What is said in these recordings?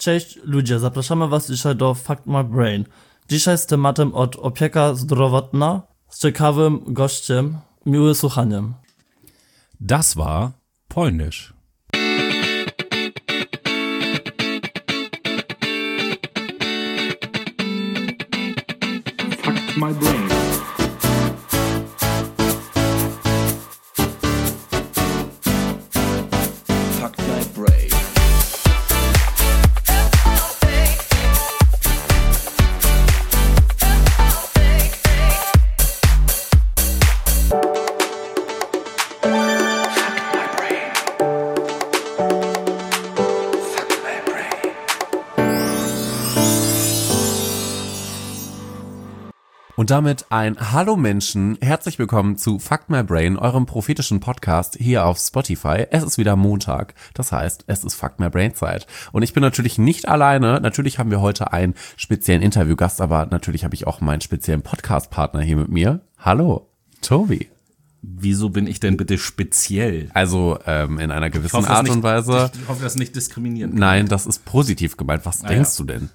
Cześć ludzie, zapraszamy was dzisiaj do Fact My Brain. Dzisiaj z tematem od opieka zdrowotna z ciekawym gościem. Miłe słuchaniem. Das war Polnisch. Fact My Brain. Fact My Brain. Und damit ein Hallo Menschen, herzlich willkommen zu Fact My Brain, eurem prophetischen Podcast hier auf Spotify. Es ist wieder Montag, das heißt, es ist Fact My Brain Zeit. Und ich bin natürlich nicht alleine, natürlich haben wir heute einen speziellen Interviewgast, aber natürlich habe ich auch meinen speziellen Podcast-Partner hier mit mir. Hallo, Tobi. Wieso bin ich denn bitte speziell? Also in einer gewissen Art und Weise. Ich hoffe, das ist nicht diskriminierend. Nein, das ist positiv gemeint. Was denkst du denn?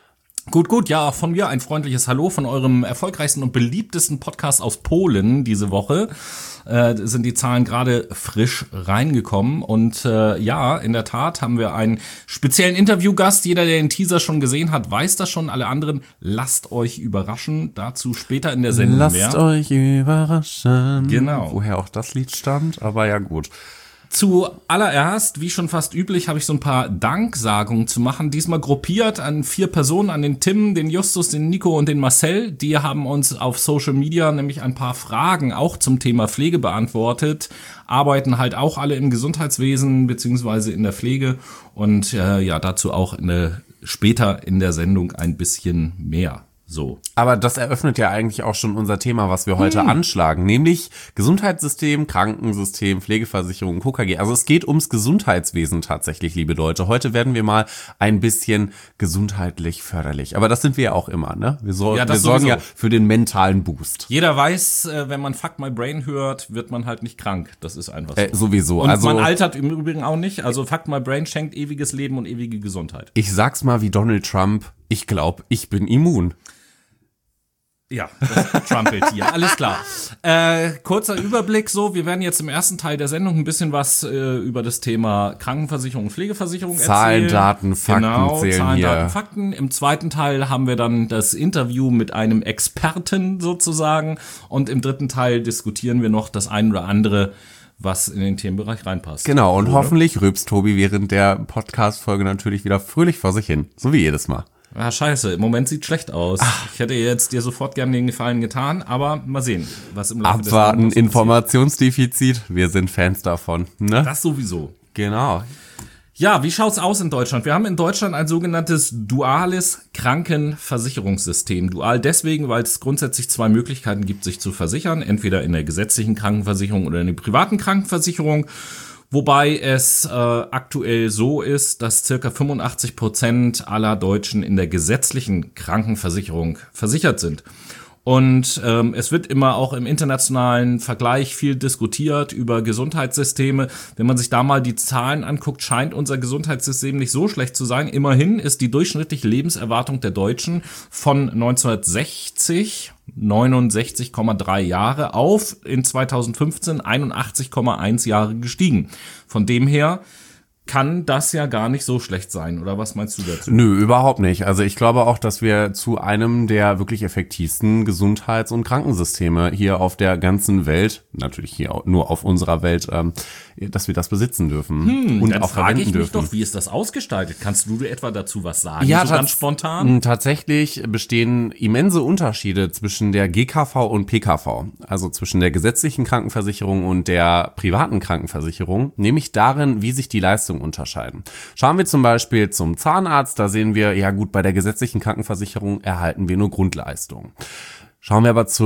Gut, ja, von mir ein freundliches Hallo von eurem erfolgreichsten und beliebtesten Podcast aus Polen diese Woche. Sind die Zahlen gerade frisch reingekommen und ja, in der Tat haben wir einen speziellen Interviewgast. Jeder, der den Teaser schon gesehen hat, weiß das schon. Alle anderen, lasst euch überraschen. Dazu später in der Sendung mehr. Lasst euch überraschen. Genau. Woher auch das Lied stammt, aber ja gut. Zuallererst, wie schon fast üblich, habe ich so ein paar Danksagungen zu machen. Diesmal gruppiert an 4 Personen, an den Tim, den Justus, den Nico und den Marcel. Die haben uns auf Social Media nämlich ein paar Fragen auch zum Thema Pflege beantwortet. Arbeiten halt auch alle im Gesundheitswesen beziehungsweise in der Pflege. Und ja, dazu auch später in der Sendung ein bisschen mehr. So. Aber das eröffnet ja eigentlich auch schon unser Thema, was wir heute anschlagen, nämlich Gesundheitssystem, Krankensystem, Pflegeversicherung, KKG. Also es geht ums Gesundheitswesen tatsächlich, liebe Leute. Heute werden wir mal ein bisschen gesundheitlich förderlich. Aber das sind wir ja auch immer, ne? Wir sorgen ja für den mentalen Boost. Jeder weiß, wenn man Fuck My Brain hört, wird man halt nicht krank. Das ist einfach so. Sowieso. Und also, man altert im Übrigen auch nicht. Also Fuck My Brain schenkt ewiges Leben und ewige Gesundheit. Ich sag's mal wie Donald Trump, ich glaube, ich bin immun. Ja, das Trumpelt hier, alles klar. Kurzer Überblick so, wir werden jetzt im ersten Teil der Sendung ein bisschen was über das Thema Krankenversicherung und Pflegeversicherung erzählen. Zahlen, Daten, Fakten zählen Zahlen, hier. Daten, Fakten. Im zweiten Teil haben wir dann das Interview mit einem Experten sozusagen und im dritten Teil diskutieren wir noch das ein oder andere, was in den Themenbereich reinpasst. Genau, und hoffentlich rülpst Tobi während der Podcast-Folge natürlich wieder fröhlich vor sich hin, so wie jedes Mal. Ah, scheiße, im Moment sieht schlecht aus. Ich hätte jetzt dir sofort gerne den Gefallen getan, aber mal sehen, was im Laufe des Abwarten, Monats Informationsdefizit, wir sind Fans davon, ne? Das sowieso. Genau. Ja, wie schaut's aus in Deutschland? Wir haben in Deutschland ein sogenanntes duales Krankenversicherungssystem. Dual deswegen, weil es grundsätzlich 2 Möglichkeiten gibt, sich zu versichern. Entweder in der gesetzlichen Krankenversicherung oder in der privaten Krankenversicherung. Wobei es aktuell so ist, dass circa 85% aller Deutschen in der gesetzlichen Krankenversicherung versichert sind. Und es wird immer auch im internationalen Vergleich viel diskutiert über Gesundheitssysteme. Wenn man sich da mal die Zahlen anguckt, scheint unser Gesundheitssystem nicht so schlecht zu sein. Immerhin ist die durchschnittliche Lebenserwartung der Deutschen von 1960 69,3 Jahre auf in 2015 81,1 Jahre gestiegen. Von dem her kann das ja gar nicht so schlecht sein, oder was meinst du dazu? Nö, überhaupt nicht. Also ich glaube auch, dass wir zu einem der wirklich effektivsten Gesundheits- und Krankensysteme hier auf der ganzen Welt, natürlich hier auch nur auf unserer Welt, dass wir das besitzen dürfen und dann auch frage verwenden ich mich dürfen. doch, wie ist das ausgestaltet? Kannst du etwa dazu was sagen? Ja, so ganz spontan? Tatsächlich bestehen immense Unterschiede zwischen der GKV und PKV, also zwischen der gesetzlichen Krankenversicherung und der privaten Krankenversicherung, nämlich darin, wie sich die Leistungen unterscheiden. Schauen wir zum Beispiel zum Zahnarzt, da sehen wir, ja gut, bei der gesetzlichen Krankenversicherung erhalten wir nur Grundleistungen. Schauen wir aber zur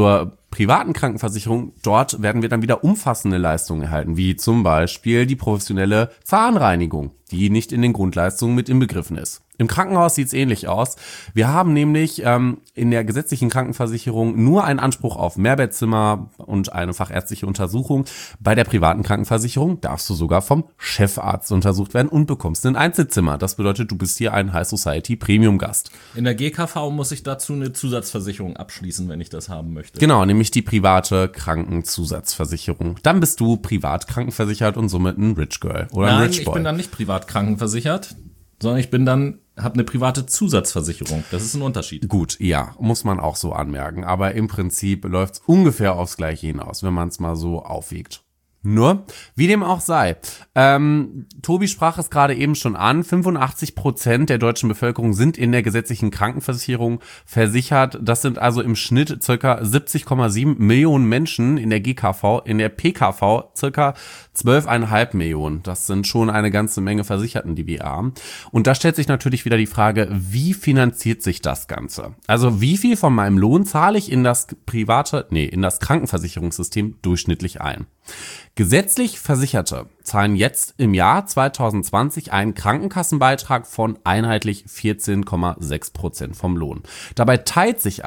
privaten Krankenversicherung, dort werden wir dann wieder umfassende Leistungen erhalten, wie zum Beispiel die professionelle Zahnreinigung, die nicht in den Grundleistungen mit inbegriffen ist. Im Krankenhaus sieht es ähnlich aus. Wir haben nämlich in der gesetzlichen Krankenversicherung nur einen Anspruch auf Mehrbettzimmer und eine fachärztliche Untersuchung. Bei der privaten Krankenversicherung darfst du sogar vom Chefarzt untersucht werden und bekommst ein Einzelzimmer. Das bedeutet, du bist hier ein High Society Premium Gast. In der GKV muss ich dazu eine Zusatzversicherung abschließen, wenn ich das haben möchte. Genau, nämlich die private Krankenzusatzversicherung. Dann bist du privat krankenversichert und somit ein Rich Girl oder ein Nein, Rich ich Boy. bin dann nicht privat krankenversichert, sondern ich bin dann, habe eine private Zusatzversicherung. Das ist ein Unterschied. Gut, ja, muss man auch so anmerken. Aber im Prinzip läuft es ungefähr aufs Gleiche hinaus, wenn man es mal so aufwiegt. Nur, wie dem auch sei. Tobi sprach es gerade eben schon an, 85% der deutschen Bevölkerung sind in der gesetzlichen Krankenversicherung versichert. Das sind also im Schnitt circa 70,7 Millionen Menschen, in der GKV, in der PKV circa 12,5 Millionen. Das sind schon eine ganze Menge Versicherten, die wir haben. Und da stellt sich natürlich wieder die Frage, wie finanziert sich das Ganze? Also wie viel von meinem Lohn zahle ich in das Krankenversicherungssystem durchschnittlich ein? Gesetzlich Versicherte zahlen jetzt im Jahr 2020 einen Krankenkassenbeitrag von einheitlich 14,6% vom Lohn. Dabei teilen sich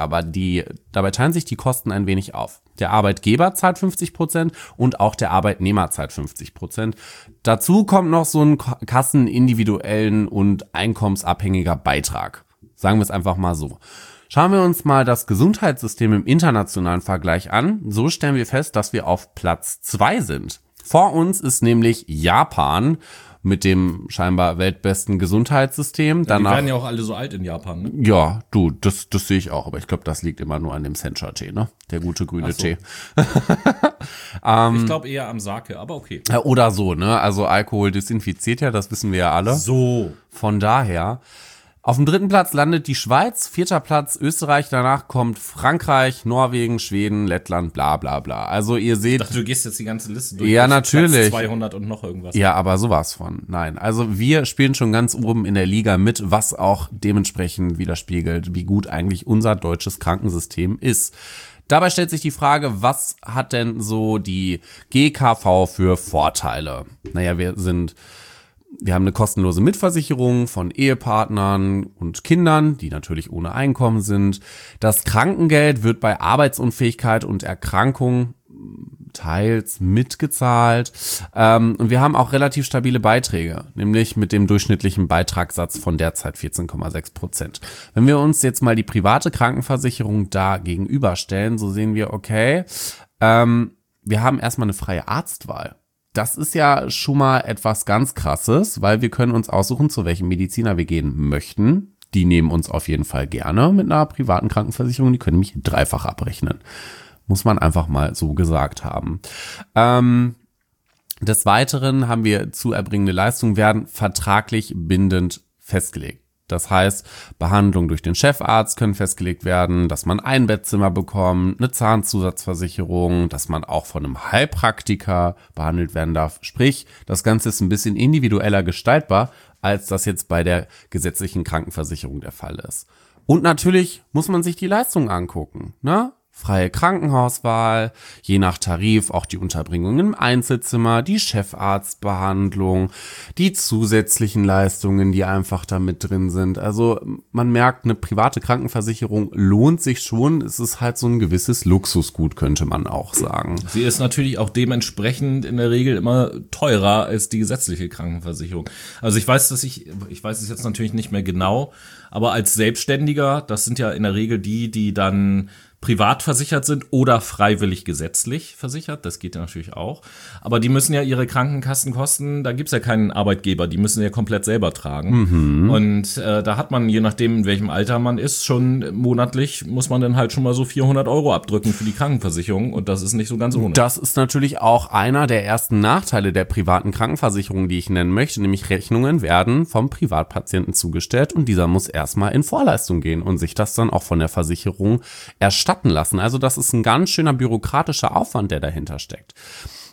die Kosten ein wenig auf. Der Arbeitgeber zahlt 50% und auch der Arbeitnehmer zahlt 50%. Dazu kommt noch so ein kassenindividuellen und einkommensabhängiger Beitrag. Sagen wir es einfach mal so. Schauen wir uns mal das Gesundheitssystem im internationalen Vergleich an. So stellen wir fest, dass wir auf Platz 2 sind. Vor uns ist nämlich Japan mit dem scheinbar weltbesten Gesundheitssystem. Die werden ja auch alle so alt in Japan, ne? Ja, das sehe ich auch. Aber ich glaube, das liegt immer nur an dem Sencha-Tee, ne? Der gute grüne Tee. Ich glaube eher am Sake, aber okay. Oder so, ne? Also Alkohol desinfiziert ja, das wissen wir ja alle. So. Von daher... Auf dem 3. Platz landet die Schweiz, 4. Platz Österreich, danach kommt Frankreich, Norwegen, Schweden, Lettland, bla bla bla. Also ihr seht... Ich dachte, du gehst jetzt die ganze Liste durch. Ja, Platz natürlich. 200 und noch irgendwas. Ja, aber sowas von. Nein, also wir spielen schon ganz oben in der Liga mit, was auch dementsprechend widerspiegelt, wie gut eigentlich unser deutsches Krankensystem ist. Dabei stellt sich die Frage, was hat denn so die GKV für Vorteile? Naja, wir haben eine kostenlose Mitversicherung von Ehepartnern und Kindern, die natürlich ohne Einkommen sind. Das Krankengeld wird bei Arbeitsunfähigkeit und Erkrankung teils mitgezahlt. Und wir haben auch relativ stabile Beiträge, nämlich mit dem durchschnittlichen Beitragssatz von derzeit 14,6%. Wenn wir uns jetzt mal die private Krankenversicherung da gegenüberstellen, so sehen wir, okay, wir haben erstmal eine freie Arztwahl. Das ist ja schon mal etwas ganz Krasses, weil wir können uns aussuchen, zu welchem Mediziner wir gehen möchten. Die nehmen uns auf jeden Fall gerne mit einer privaten Krankenversicherung. Die können nämlich dreifach abrechnen. Muss man einfach mal so gesagt haben. Des Weiteren haben wir zu erbringende Leistungen werden vertraglich bindend festgelegt. Das heißt, Behandlungen durch den Chefarzt können festgelegt werden, dass man ein Bettzimmer bekommt, eine Zahnzusatzversicherung, dass man auch von einem Heilpraktiker behandelt werden darf. Sprich, das Ganze ist ein bisschen individueller gestaltbar, als das jetzt bei der gesetzlichen Krankenversicherung der Fall ist. Und natürlich muss man sich die Leistungen angucken, ne? Freie Krankenhauswahl, je nach Tarif auch die Unterbringung im Einzelzimmer, die Chefarztbehandlung, die zusätzlichen Leistungen, die einfach da mit drin sind. Also man merkt, eine private Krankenversicherung lohnt sich schon. Es ist halt so ein gewisses Luxusgut, könnte man auch sagen. Sie ist natürlich auch dementsprechend in der Regel immer teurer als die gesetzliche Krankenversicherung. Also ich weiß es jetzt natürlich nicht mehr genau, aber als Selbstständiger, das sind ja in der Regel die dann privat versichert sind oder freiwillig gesetzlich versichert, das geht ja natürlich auch. Aber die müssen ja ihre Krankenkassenkosten, da gibt's ja keinen Arbeitgeber, die müssen ja komplett selber tragen. Und da hat man, je nachdem in welchem Alter man ist, schon monatlich muss man dann halt schon mal so 400 € abdrücken für die Krankenversicherung und das ist nicht so ganz ohne. Das ist natürlich auch einer der ersten Nachteile der privaten Krankenversicherung, die ich nennen möchte, nämlich Rechnungen werden vom Privatpatienten zugestellt und dieser muss erstmal in Vorleistung gehen und sich das dann auch von der Versicherung erstatten lassen. Also das ist ein ganz schöner bürokratischer Aufwand, der dahinter steckt.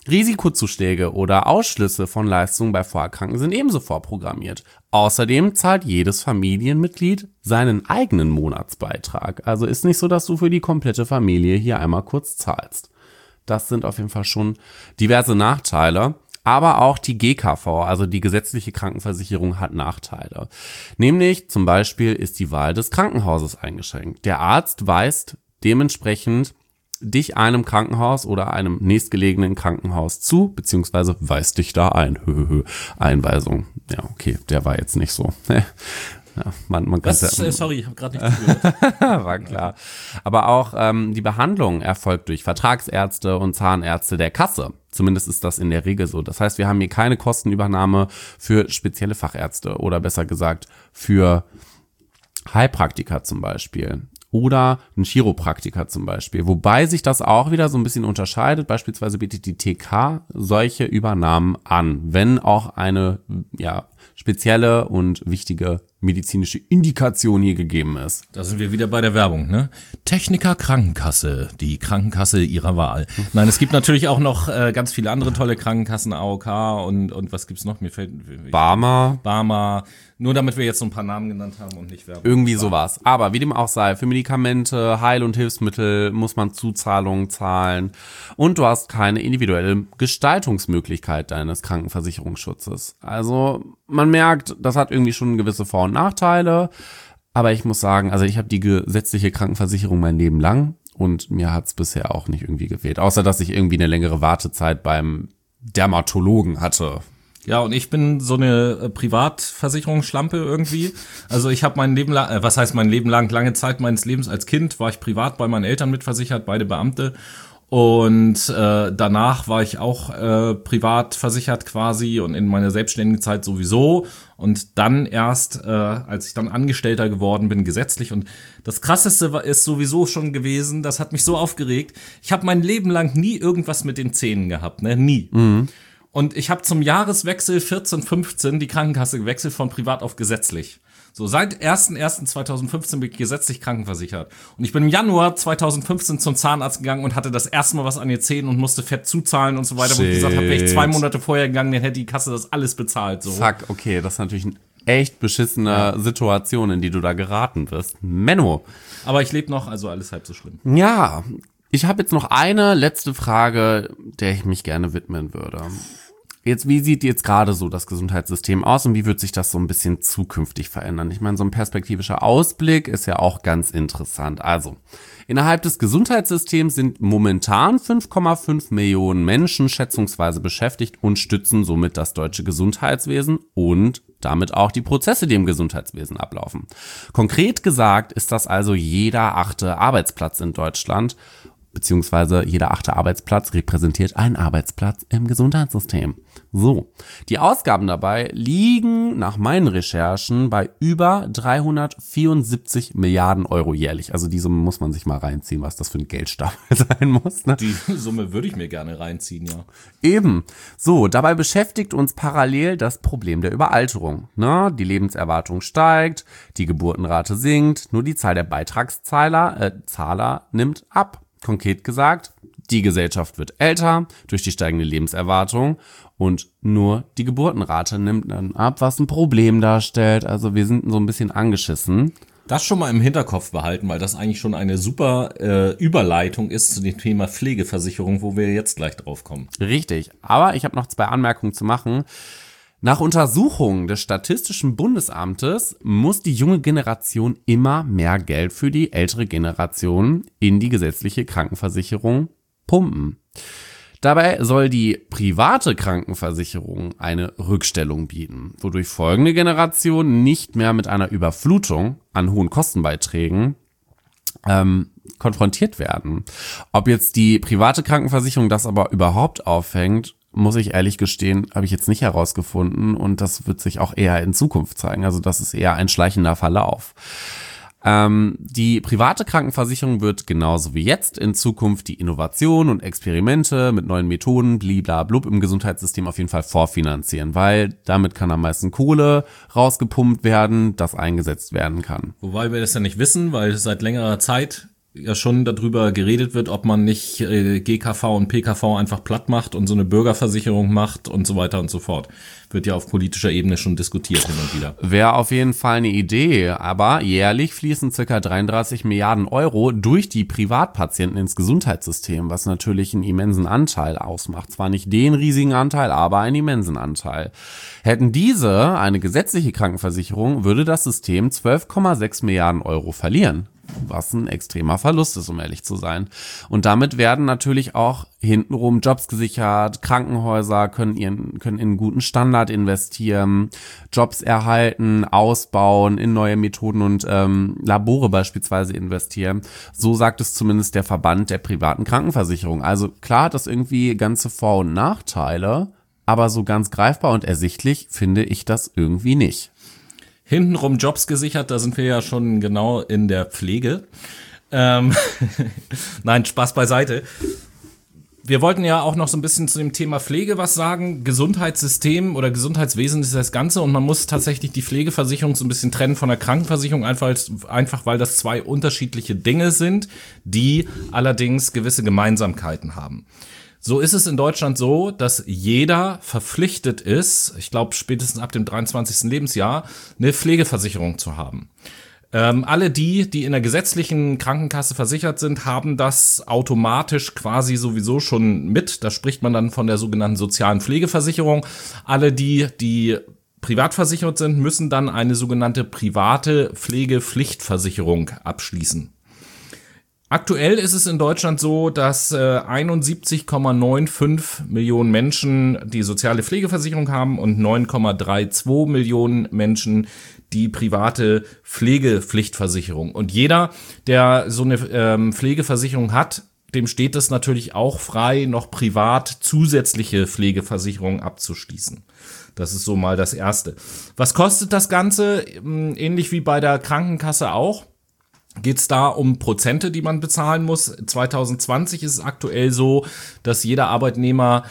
Risikozuschläge oder Ausschlüsse von Leistungen bei Vorerkrankten sind ebenso vorprogrammiert. Außerdem zahlt jedes Familienmitglied seinen eigenen Monatsbeitrag. Also ist nicht so, dass du für die komplette Familie hier einmal kurz zahlst. Das sind auf jeden Fall schon diverse Nachteile. Aber auch die GKV, also die gesetzliche Krankenversicherung, hat Nachteile. Nämlich zum Beispiel ist die Wahl des Krankenhauses eingeschränkt. Der Arzt weist dementsprechend dich einem Krankenhaus oder einem nächstgelegenen Krankenhaus zu, beziehungsweise weist dich da ein. Einweisung. Ja, okay, der war jetzt nicht so. Ja, man kann sorry, ich habe gerade nicht zugehört. War klar. Aber auch die Behandlung erfolgt durch Vertragsärzte und Zahnärzte der Kasse. Zumindest ist das in der Regel so. Das heißt, wir haben hier keine Kostenübernahme für spezielle Fachärzte oder besser gesagt für Heilpraktiker zum Beispiel. Oder ein Chiropraktiker zum Beispiel. Wobei sich das auch wieder so ein bisschen unterscheidet. Beispielsweise bietet die TK solche Übernahmen an, wenn auch eine spezielle und wichtige medizinische Indikation hier gegeben ist. Da sind wir wieder bei der Werbung, ne? Techniker Krankenkasse, die Krankenkasse ihrer Wahl. Nein, es gibt natürlich auch noch ganz viele andere tolle Krankenkassen, AOK und was gibt's noch? Mir fällt Barmer. Nur damit wir jetzt so ein paar Namen genannt haben und nicht Werbung. Irgendwie sowas. Aber wie dem auch sei, für Medikamente, Heil- und Hilfsmittel muss man Zuzahlungen zahlen und du hast keine individuelle Gestaltungsmöglichkeit deines Krankenversicherungsschutzes. Also man merkt, das hat irgendwie schon gewisse Vor- und Nachteile, aber ich muss sagen, also ich habe die gesetzliche Krankenversicherung mein Leben lang und mir hat's bisher auch nicht irgendwie gefehlt, außer dass ich irgendwie eine längere Wartezeit beim Dermatologen hatte. Ja, und ich bin so eine Privatversicherungsschlampe irgendwie. Also ich habe mein Leben lang, lange Zeit meines Lebens als Kind war ich privat bei meinen Eltern mitversichert, beide Beamte. Und danach war ich auch privat versichert quasi und in meiner selbstständigen Zeit sowieso. Und dann erst, als ich dann Angestellter geworden bin, gesetzlich. Und das Krasseste ist sowieso schon gewesen, das hat mich so aufgeregt. Ich habe mein Leben lang nie irgendwas mit den Zähnen gehabt, ne? Nie. Mhm. Und ich habe zum Jahreswechsel 14/15 die Krankenkasse gewechselt von privat auf gesetzlich. So, seit 1.1.2015 bin ich gesetzlich krankenversichert. Und ich bin im Januar 2015 zum Zahnarzt gegangen und hatte das erste Mal was an den Zähnen und musste fett zuzahlen und so weiter. Wo ich gesagt habe, wäre ich 2 Monate vorher gegangen, dann hätte die Kasse das alles bezahlt. So. Fuck, okay, das ist natürlich eine echt beschissene Situation, in die du da geraten wirst. Menno. Aber ich lebe noch, also alles halb so schlimm. Ja, ich habe jetzt noch eine letzte Frage, der ich mich gerne widmen würde. Jetzt, wie sieht jetzt gerade so das Gesundheitssystem aus und wie wird sich das so ein bisschen zukünftig verändern? Ich meine, so ein perspektivischer Ausblick ist ja auch ganz interessant. Also, innerhalb des Gesundheitssystems sind momentan 5,5 Millionen Menschen schätzungsweise beschäftigt und stützen somit das deutsche Gesundheitswesen und damit auch die Prozesse, die im Gesundheitswesen ablaufen. Konkret gesagt ist das also jeder 8. Arbeitsplatz in Deutschland, beziehungsweise jeder 8. Arbeitsplatz repräsentiert einen Arbeitsplatz im Gesundheitssystem. So, die Ausgaben dabei liegen nach meinen Recherchen bei über 374 Milliarden Euro jährlich. Also die Summe muss man sich mal reinziehen, was das für ein Geldstapel sein muss. Ne? Die Summe würde ich mir gerne reinziehen, ja. Eben. So, dabei beschäftigt uns parallel das Problem der Überalterung. Ne? Die steigt, die Geburtenrate sinkt, nur die Zahl der Beitragszahler nimmt ab. Konkret gesagt, die Gesellschaft wird älter durch die steigende Lebenserwartung und nur die Geburtenrate nimmt dann ab, was ein Problem darstellt. Also wir sind so ein bisschen angeschissen. Das schon mal im Hinterkopf behalten, weil das eigentlich schon eine super Überleitung ist zu dem Thema Pflegeversicherung, wo wir jetzt gleich drauf kommen. Richtig, aber ich habe noch 2 Anmerkungen zu machen. Nach Untersuchungen des Statistischen Bundesamtes muss die junge Generation immer mehr Geld für die ältere Generation in die gesetzliche Krankenversicherung pumpen. Dabei soll die private Krankenversicherung eine Rückstellung bieten, wodurch folgende Generationen nicht mehr mit einer Überflutung an hohen Kostenbeiträgen konfrontiert werden. Ob jetzt die private Krankenversicherung das aber überhaupt auffängt, muss ich ehrlich gestehen, habe ich jetzt nicht herausgefunden und das wird sich auch eher in Zukunft zeigen. Also das ist eher ein schleichender Verlauf. Die private Krankenversicherung wird genauso wie jetzt in Zukunft die Innovation und Experimente mit neuen Methoden bliblablub im Gesundheitssystem auf jeden Fall vorfinanzieren, weil damit kann am meisten Kohle rausgepumpt werden, das eingesetzt werden kann. Wobei wir das ja nicht wissen, weil seit längerer Zeit ja schon darüber geredet wird, ob man nicht GKV und PKV einfach platt macht und so eine Bürgerversicherung macht und so weiter und so fort. Wird ja auf politischer Ebene schon diskutiert hin und wieder. Wäre auf jeden Fall eine Idee, aber jährlich fließen ca. 33 Milliarden Euro durch die Privatpatienten ins Gesundheitssystem, was natürlich einen immensen Anteil ausmacht. Zwar nicht den riesigen Anteil, aber einen immensen Anteil. Hätten diese eine gesetzliche Krankenversicherung, würde das System 12,6 Milliarden Euro verlieren. Was ein extremer Verlust ist, um ehrlich zu sein. Und damit werden natürlich auch hintenrum Jobs gesichert, Krankenhäuser können in einen guten Standard investieren, Jobs erhalten, ausbauen, in neue Methoden und Labore beispielsweise investieren. So sagt es zumindest der Verband der privaten Krankenversicherung. Also klar hat das irgendwie ganze Vor- und Nachteile, aber so ganz greifbar und ersichtlich finde ich das irgendwie nicht. Hintenrum Jobs gesichert, da sind wir ja schon genau in der Pflege. Nein, Spaß beiseite. Wir wollten ja auch noch so ein bisschen zu dem Thema Pflege was sagen. Gesundheitssystem oder Gesundheitswesen ist das Ganze und man muss tatsächlich die Pflegeversicherung so ein bisschen trennen von der Krankenversicherung, einfach weil das zwei unterschiedliche Dinge sind, die allerdings gewisse Gemeinsamkeiten haben. So ist es in Deutschland so, dass jeder verpflichtet ist, ich glaube spätestens ab dem 23. Lebensjahr, eine Pflegeversicherung zu haben. Alle die in der gesetzlichen Krankenkasse versichert sind, haben das automatisch quasi sowieso schon mit. Da spricht man dann von der sogenannten sozialen Pflegeversicherung. Alle die privat versichert sind, müssen dann eine sogenannte private Pflegepflichtversicherung abschließen. Aktuell ist es in Deutschland so, dass 71,95 Millionen Menschen die soziale Pflegeversicherung haben und 9,32 Millionen Menschen die private Pflegepflichtversicherung. Und jeder, der so eine Pflegeversicherung hat, dem steht es natürlich auch frei, noch privat zusätzliche Pflegeversicherungen abzuschließen. Das ist so mal das Erste. Was kostet das Ganze? Ähnlich wie bei der Krankenkasse auch. Geht es da um Prozente, die man bezahlen muss. 2020 ist es aktuell so, dass jeder Arbeitnehmer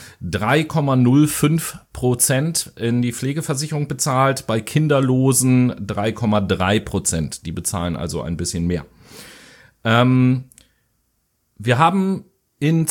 3,05% in die Pflegeversicherung bezahlt, bei Kinderlosen 3,3%. Die bezahlen also ein bisschen mehr. Wir haben im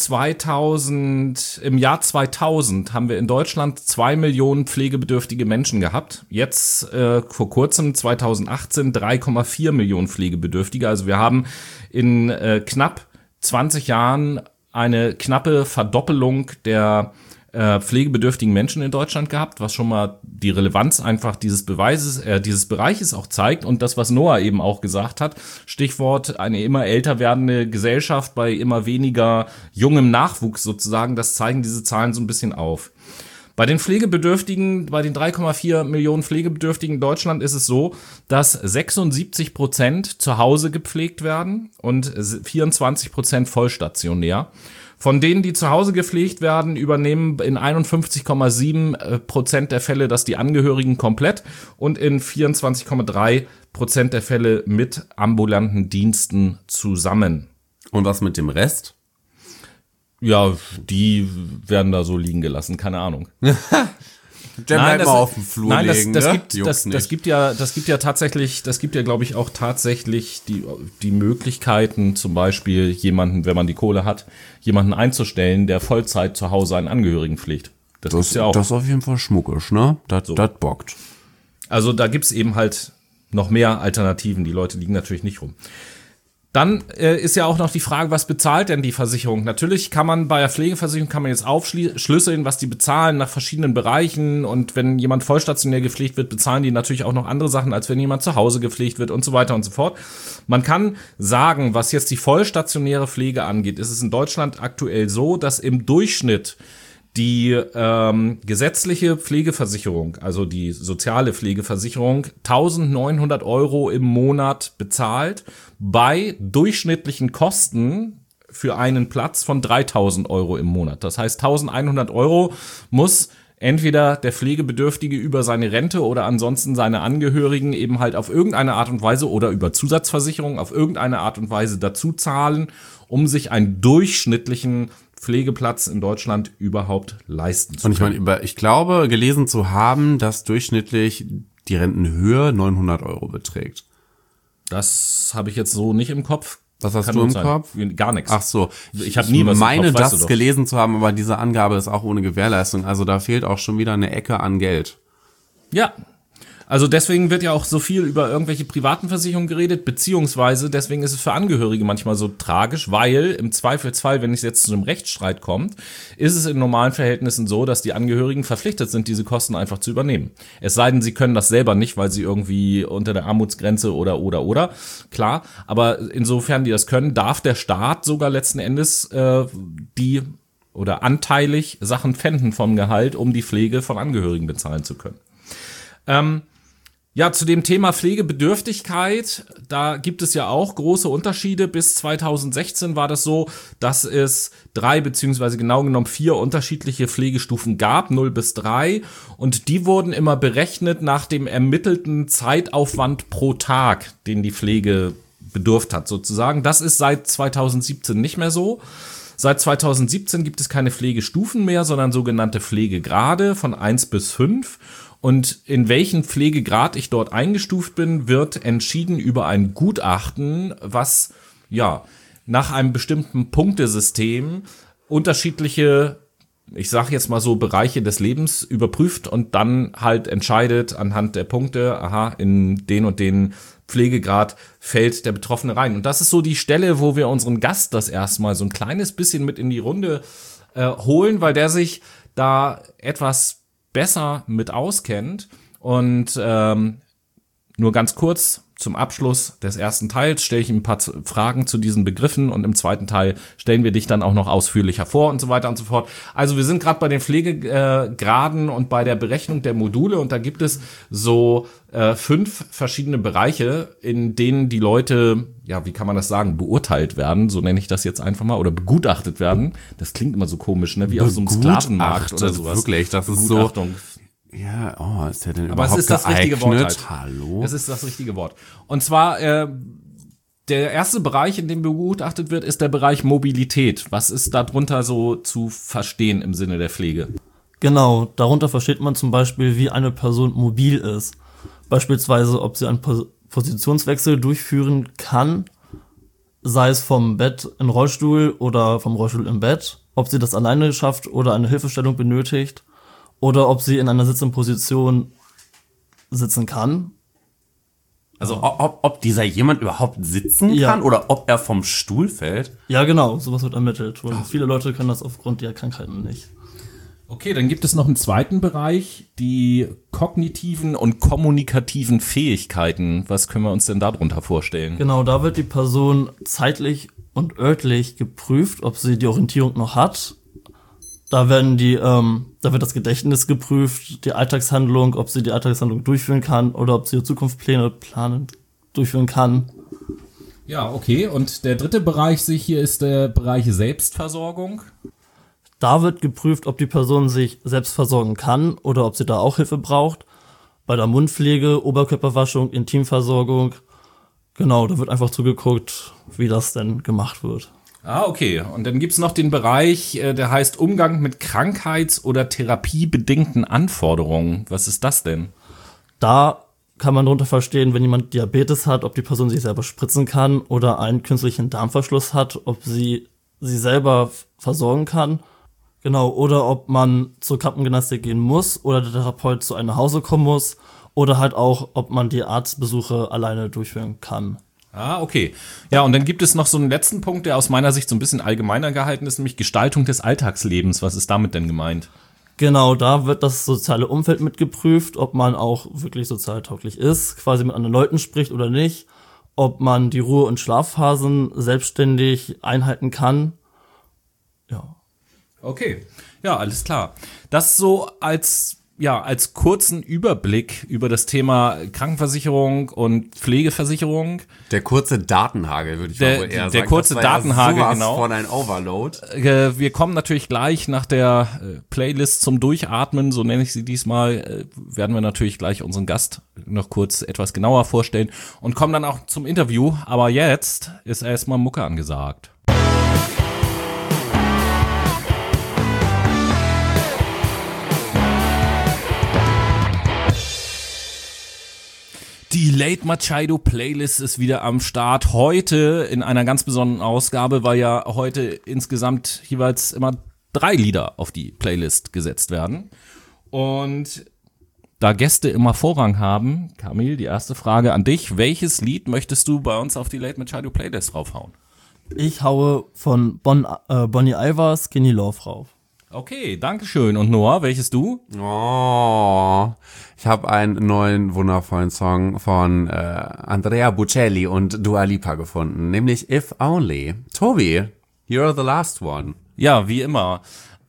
Jahr 2000 haben wir in Deutschland 2 Millionen pflegebedürftige Menschen gehabt. Jetzt vor kurzem, 2018, 3,4 Millionen Pflegebedürftige. Also wir haben in knapp 20 Jahren eine knappe Verdoppelung der pflegebedürftigen Menschen in Deutschland gehabt, was schon mal die Relevanz einfach dieses Bereiches auch zeigt und das, was Noah eben auch gesagt hat, Stichwort eine immer älter werdende Gesellschaft bei immer weniger jungem Nachwuchs sozusagen, das zeigen diese Zahlen so ein bisschen auf. Bei den Pflegebedürftigen, bei den 3,4 Millionen Pflegebedürftigen in Deutschland ist es so, dass 76% zu Hause gepflegt werden und 24% vollstationär. Von denen, die zu Hause gepflegt werden, übernehmen in 51,7% der Fälle das die Angehörigen komplett und in 24,3% der Fälle mit ambulanten Diensten zusammen. Und was mit dem Rest? Ja, die werden da so liegen gelassen, keine Ahnung. Mal auf den Flur legen, das gibt ja tatsächlich, glaube ich, auch tatsächlich die Möglichkeiten, zum Beispiel jemanden, wenn man die Kohle hat, jemanden einzustellen, der Vollzeit zu Hause einen Angehörigen pflegt. Das gibt's ja auch. Das ist auf jeden Fall schmuckisch, ne? Das bockt. Also da gibt's eben halt noch mehr Alternativen. Die Leute liegen natürlich nicht rum. Dann ist ja auch noch die Frage, was bezahlt denn die Versicherung? Natürlich kann man bei der Pflegeversicherung jetzt aufschlüsseln, was die bezahlen nach verschiedenen Bereichen. Und wenn jemand vollstationär gepflegt wird, bezahlen die natürlich auch noch andere Sachen, als wenn jemand zu Hause gepflegt wird und so weiter und so fort. Man kann sagen, was jetzt die vollstationäre Pflege angeht, ist es in Deutschland aktuell so, dass im Durchschnitt die gesetzliche Pflegeversicherung, also die soziale Pflegeversicherung, 1.900 € im Monat bezahlt, bei durchschnittlichen Kosten für einen Platz von 3.000 € im Monat. Das heißt, 1.100 € muss entweder der Pflegebedürftige über seine Rente oder ansonsten seine Angehörigen eben halt auf irgendeine Art und Weise oder über Zusatzversicherung auf irgendeine Art und Weise dazu zahlen, um sich einen durchschnittlichen Pflegeplatz in Deutschland überhaupt leisten zu können. Und ich meine, ich glaube, gelesen zu haben, dass durchschnittlich die Rentenhöhe 900 € beträgt. Das habe ich jetzt so nicht im Kopf. Was hast Kann du gut im sein. Kopf? Gar nichts. Ach so. Ich habe nie was im meine, Kopf, weißt du das doch. gelesen zu haben, aber diese Angabe ist auch ohne Gewährleistung. Also da fehlt auch schon wieder eine Ecke an Geld. Ja. Also deswegen wird ja auch so viel über irgendwelche privaten Versicherungen geredet, beziehungsweise deswegen ist es für Angehörige manchmal so tragisch, weil im Zweifelsfall, wenn es jetzt zu einem Rechtsstreit kommt, ist es in normalen Verhältnissen so, dass die Angehörigen verpflichtet sind, diese Kosten einfach zu übernehmen. Es sei denn, sie können das selber nicht, weil sie irgendwie unter der Armutsgrenze oder, klar. Aber insofern die das können, darf der Staat sogar letzten Endes die oder anteilig Sachen pfänden vom Gehalt, um die Pflege von Angehörigen bezahlen zu können. Ja, zu dem Thema Pflegebedürftigkeit, da gibt es ja auch große Unterschiede. Bis 2016 war das so, dass es 3 beziehungsweise genau genommen 4 unterschiedliche Pflegestufen gab, 0 bis 3. Und die wurden immer berechnet nach dem ermittelten Zeitaufwand pro Tag, den die Pflege bedurft hat sozusagen. Das ist seit 2017 nicht mehr so. Seit 2017 gibt es keine Pflegestufen mehr, sondern sogenannte Pflegegrade von 1 bis 5. Und in welchen Pflegegrad ich dort eingestuft bin, wird entschieden über ein Gutachten, was ja nach einem bestimmten Punktesystem unterschiedliche, ich sage jetzt mal so, Bereiche des Lebens überprüft und dann halt entscheidet anhand der Punkte, aha, in den und den Pflegegrad fällt der Betroffene rein. Und das ist so die Stelle, wo wir unseren Gast das erstmal so ein kleines bisschen mit in die Runde holen, weil der sich da etwas besser mit auskennt. Und nur ganz kurz zum Abschluss des ersten Teils stelle ich ihm ein paar Fragen zu diesen Begriffen und im zweiten Teil stellen wir dich dann auch noch ausführlicher vor und so weiter und so fort. Also wir sind gerade bei den Pflegegraden und bei der Berechnung der Module und da gibt es so 5 verschiedene Bereiche, in denen die Leute, ja, wie kann man das sagen, beurteilt werden, so nenne ich das jetzt einfach mal, oder begutachtet werden. Das klingt immer so komisch, ne, wie auf so einem Sklavenmarkt oder sowas. Wirklich, das ist so. Begutachtung. Ja, oh, ist der denn Aber es überhaupt ist das richtige Wort halt. Hallo? Es ist das richtige Wort. Und zwar, der erste Bereich, in dem begutachtet wird, ist der Bereich Mobilität. Was ist darunter so zu verstehen im Sinne der Pflege? Genau, darunter versteht man zum Beispiel, wie eine Person mobil ist. Beispielsweise, ob sie einen Positionswechsel durchführen kann, sei es vom Bett in den Rollstuhl oder vom Rollstuhl im Bett, ob sie das alleine schafft oder eine Hilfestellung benötigt, oder ob sie in einer sitzenden Position sitzen kann. Also ob dieser jemand überhaupt sitzen Ja. kann oder ob er vom Stuhl fällt? Ja, genau, sowas wird ermittelt. Und viele Leute können das aufgrund ihrer Krankheiten nicht. Okay, dann gibt es noch einen zweiten Bereich, die kognitiven und kommunikativen Fähigkeiten. Was können wir uns denn darunter vorstellen? Genau, da wird die Person zeitlich und örtlich geprüft, ob sie die Orientierung noch hat. Da wird das Gedächtnis geprüft, die Alltagshandlung, ob sie die Alltagshandlung durchführen kann oder ob sie ihre Zukunftspläne durchführen kann. Ja, okay. Und der dritte Bereich hier ist der Bereich Selbstversorgung. Da wird geprüft, ob die Person sich selbst versorgen kann oder ob sie da auch Hilfe braucht. Bei der Mundpflege, Oberkörperwaschung, Intimversorgung. Genau, da wird einfach zugeguckt, wie das denn gemacht wird. Ah, okay. Und dann gibt's noch den Bereich, der heißt Umgang mit krankheits- oder therapiebedingten Anforderungen. Was ist das denn? Da kann man darunter verstehen, wenn jemand Diabetes hat, ob die Person sich selber spritzen kann oder einen künstlichen Darmverschluss hat, ob sie selber versorgen kann. Genau, oder ob man zur Krampengymnastik gehen muss oder der Therapeut zu einem nach Hause kommen muss oder halt auch, ob man die Arztbesuche alleine durchführen kann. Ah, okay. Ja, und dann gibt es noch so einen letzten Punkt, der aus meiner Sicht so ein bisschen allgemeiner gehalten ist, nämlich Gestaltung des Alltagslebens. Was ist damit denn gemeint? Genau, da wird das soziale Umfeld mitgeprüft, ob man auch wirklich sozialtauglich ist, quasi mit anderen Leuten spricht oder nicht, ob man die Ruhe- und Schlafphasen selbstständig einhalten kann. Ja. Okay. Ja, alles klar. Das so als kurzen Überblick über das Thema Krankenversicherung und Pflegeversicherung. Der kurze Datenhagel, würde ich mal wohl eher sagen. Der kurze Das war Datenhagel, ja sowas genau. von ein Overload. Wir kommen natürlich gleich nach der Playlist zum Durchatmen, so nenne ich sie diesmal, werden wir natürlich gleich unseren Gast noch kurz etwas genauer vorstellen und kommen dann auch zum Interview. Aber jetzt ist erstmal Mucke angesagt. Die Late Machado Playlist ist wieder am Start. Heute in einer ganz besonderen Ausgabe, weil ja heute insgesamt jeweils immer 3 Lieder auf die Playlist gesetzt werden. Und da Gäste immer Vorrang haben, Kamil, die erste Frage an dich. Welches Lied möchtest du bei uns auf die Late Machado Playlist raufhauen? Ich haue von Bonnie Iver Skinny Love rauf. Okay, dankeschön. Und Noah, welches du? Oh, ich habe einen neuen wundervollen Song von Andrea Bocelli und Dua Lipa gefunden, nämlich If Only. Tobi, you're the last one. Ja, wie immer.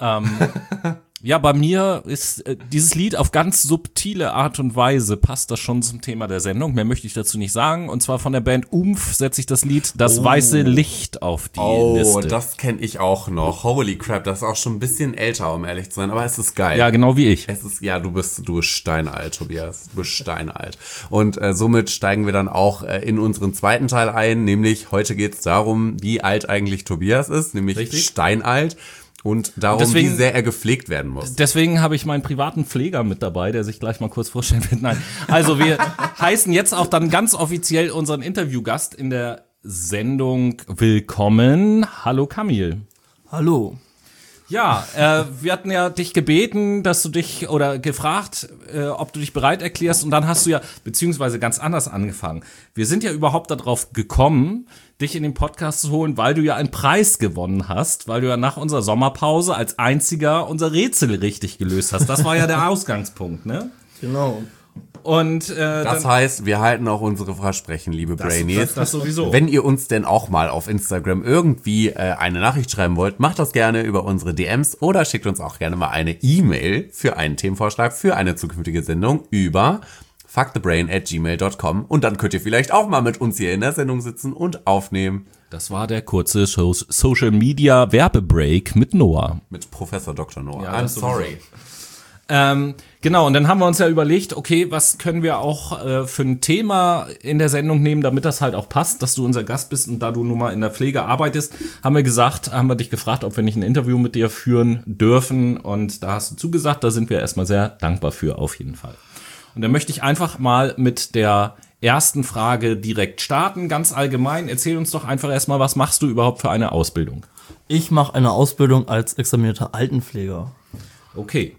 Ja, bei mir ist dieses Lied auf ganz subtile Art und Weise passt das schon zum Thema der Sendung. Mehr möchte ich dazu nicht sagen. Und zwar von der Band Umf setze ich das Lied Das weiße Licht auf die Liste. Oh, das kenne ich auch noch. Holy crap, das ist auch schon ein bisschen älter, um ehrlich zu sein, aber es ist geil. Ja, genau wie ich. Es ist, ja, du bist steinalt, Tobias. Du bist steinalt. Und somit steigen wir dann auch in unseren zweiten Teil ein, nämlich heute geht es darum, wie alt eigentlich Tobias ist, nämlich Richtig. Steinalt. Und darum, Deswegen, wie sehr er gepflegt werden muss. Deswegen habe ich meinen privaten Pfleger mit dabei, der sich gleich mal kurz vorstellen wird. Nein, also wir heißen jetzt auch dann ganz offiziell unseren Interviewgast in der Sendung willkommen. Hallo Kamil. Hallo. Ja, wir hatten ja dich gebeten, dass du dich oder gefragt, ob du dich bereit erklärst, und dann hast du ja, beziehungsweise ganz anders angefangen. Wir sind ja überhaupt darauf gekommen, dich in den Podcast zu holen, weil du ja einen Preis gewonnen hast, weil du ja nach unserer Sommerpause als einziger unser Rätsel richtig gelöst hast. Das war ja der Ausgangspunkt, ne? Genau. Und Das heißt, wir halten auch unsere Versprechen, liebe Brainies. das sowieso. Wenn ihr uns denn auch mal auf Instagram irgendwie eine Nachricht schreiben wollt, macht das gerne über unsere DMs oder schickt uns auch gerne mal eine E-Mail für einen Themenvorschlag für eine zukünftige Sendung über fuckthebrain@gmail.com und dann könnt ihr vielleicht auch mal mit uns hier in der Sendung sitzen und aufnehmen. Das war der kurze Social Media Werbebreak mit Noah. Mit Professor Dr. Noah. Ja, I'm das sowieso. sorry. Genau, und dann haben wir uns ja überlegt, okay, was können wir auch für ein Thema in der Sendung nehmen, damit das halt auch passt, dass du unser Gast bist, und da du nun mal in der Pflege arbeitest, haben wir dich gefragt, ob wir nicht ein Interview mit dir führen dürfen, und da hast du zugesagt, da sind wir erstmal sehr dankbar für, auf jeden Fall. Und dann möchte ich einfach mal mit der ersten Frage direkt starten, ganz allgemein. Erzähl uns doch einfach erstmal, was machst du überhaupt für eine Ausbildung? Ich mache eine Ausbildung als examinierter Altenpfleger. Okay.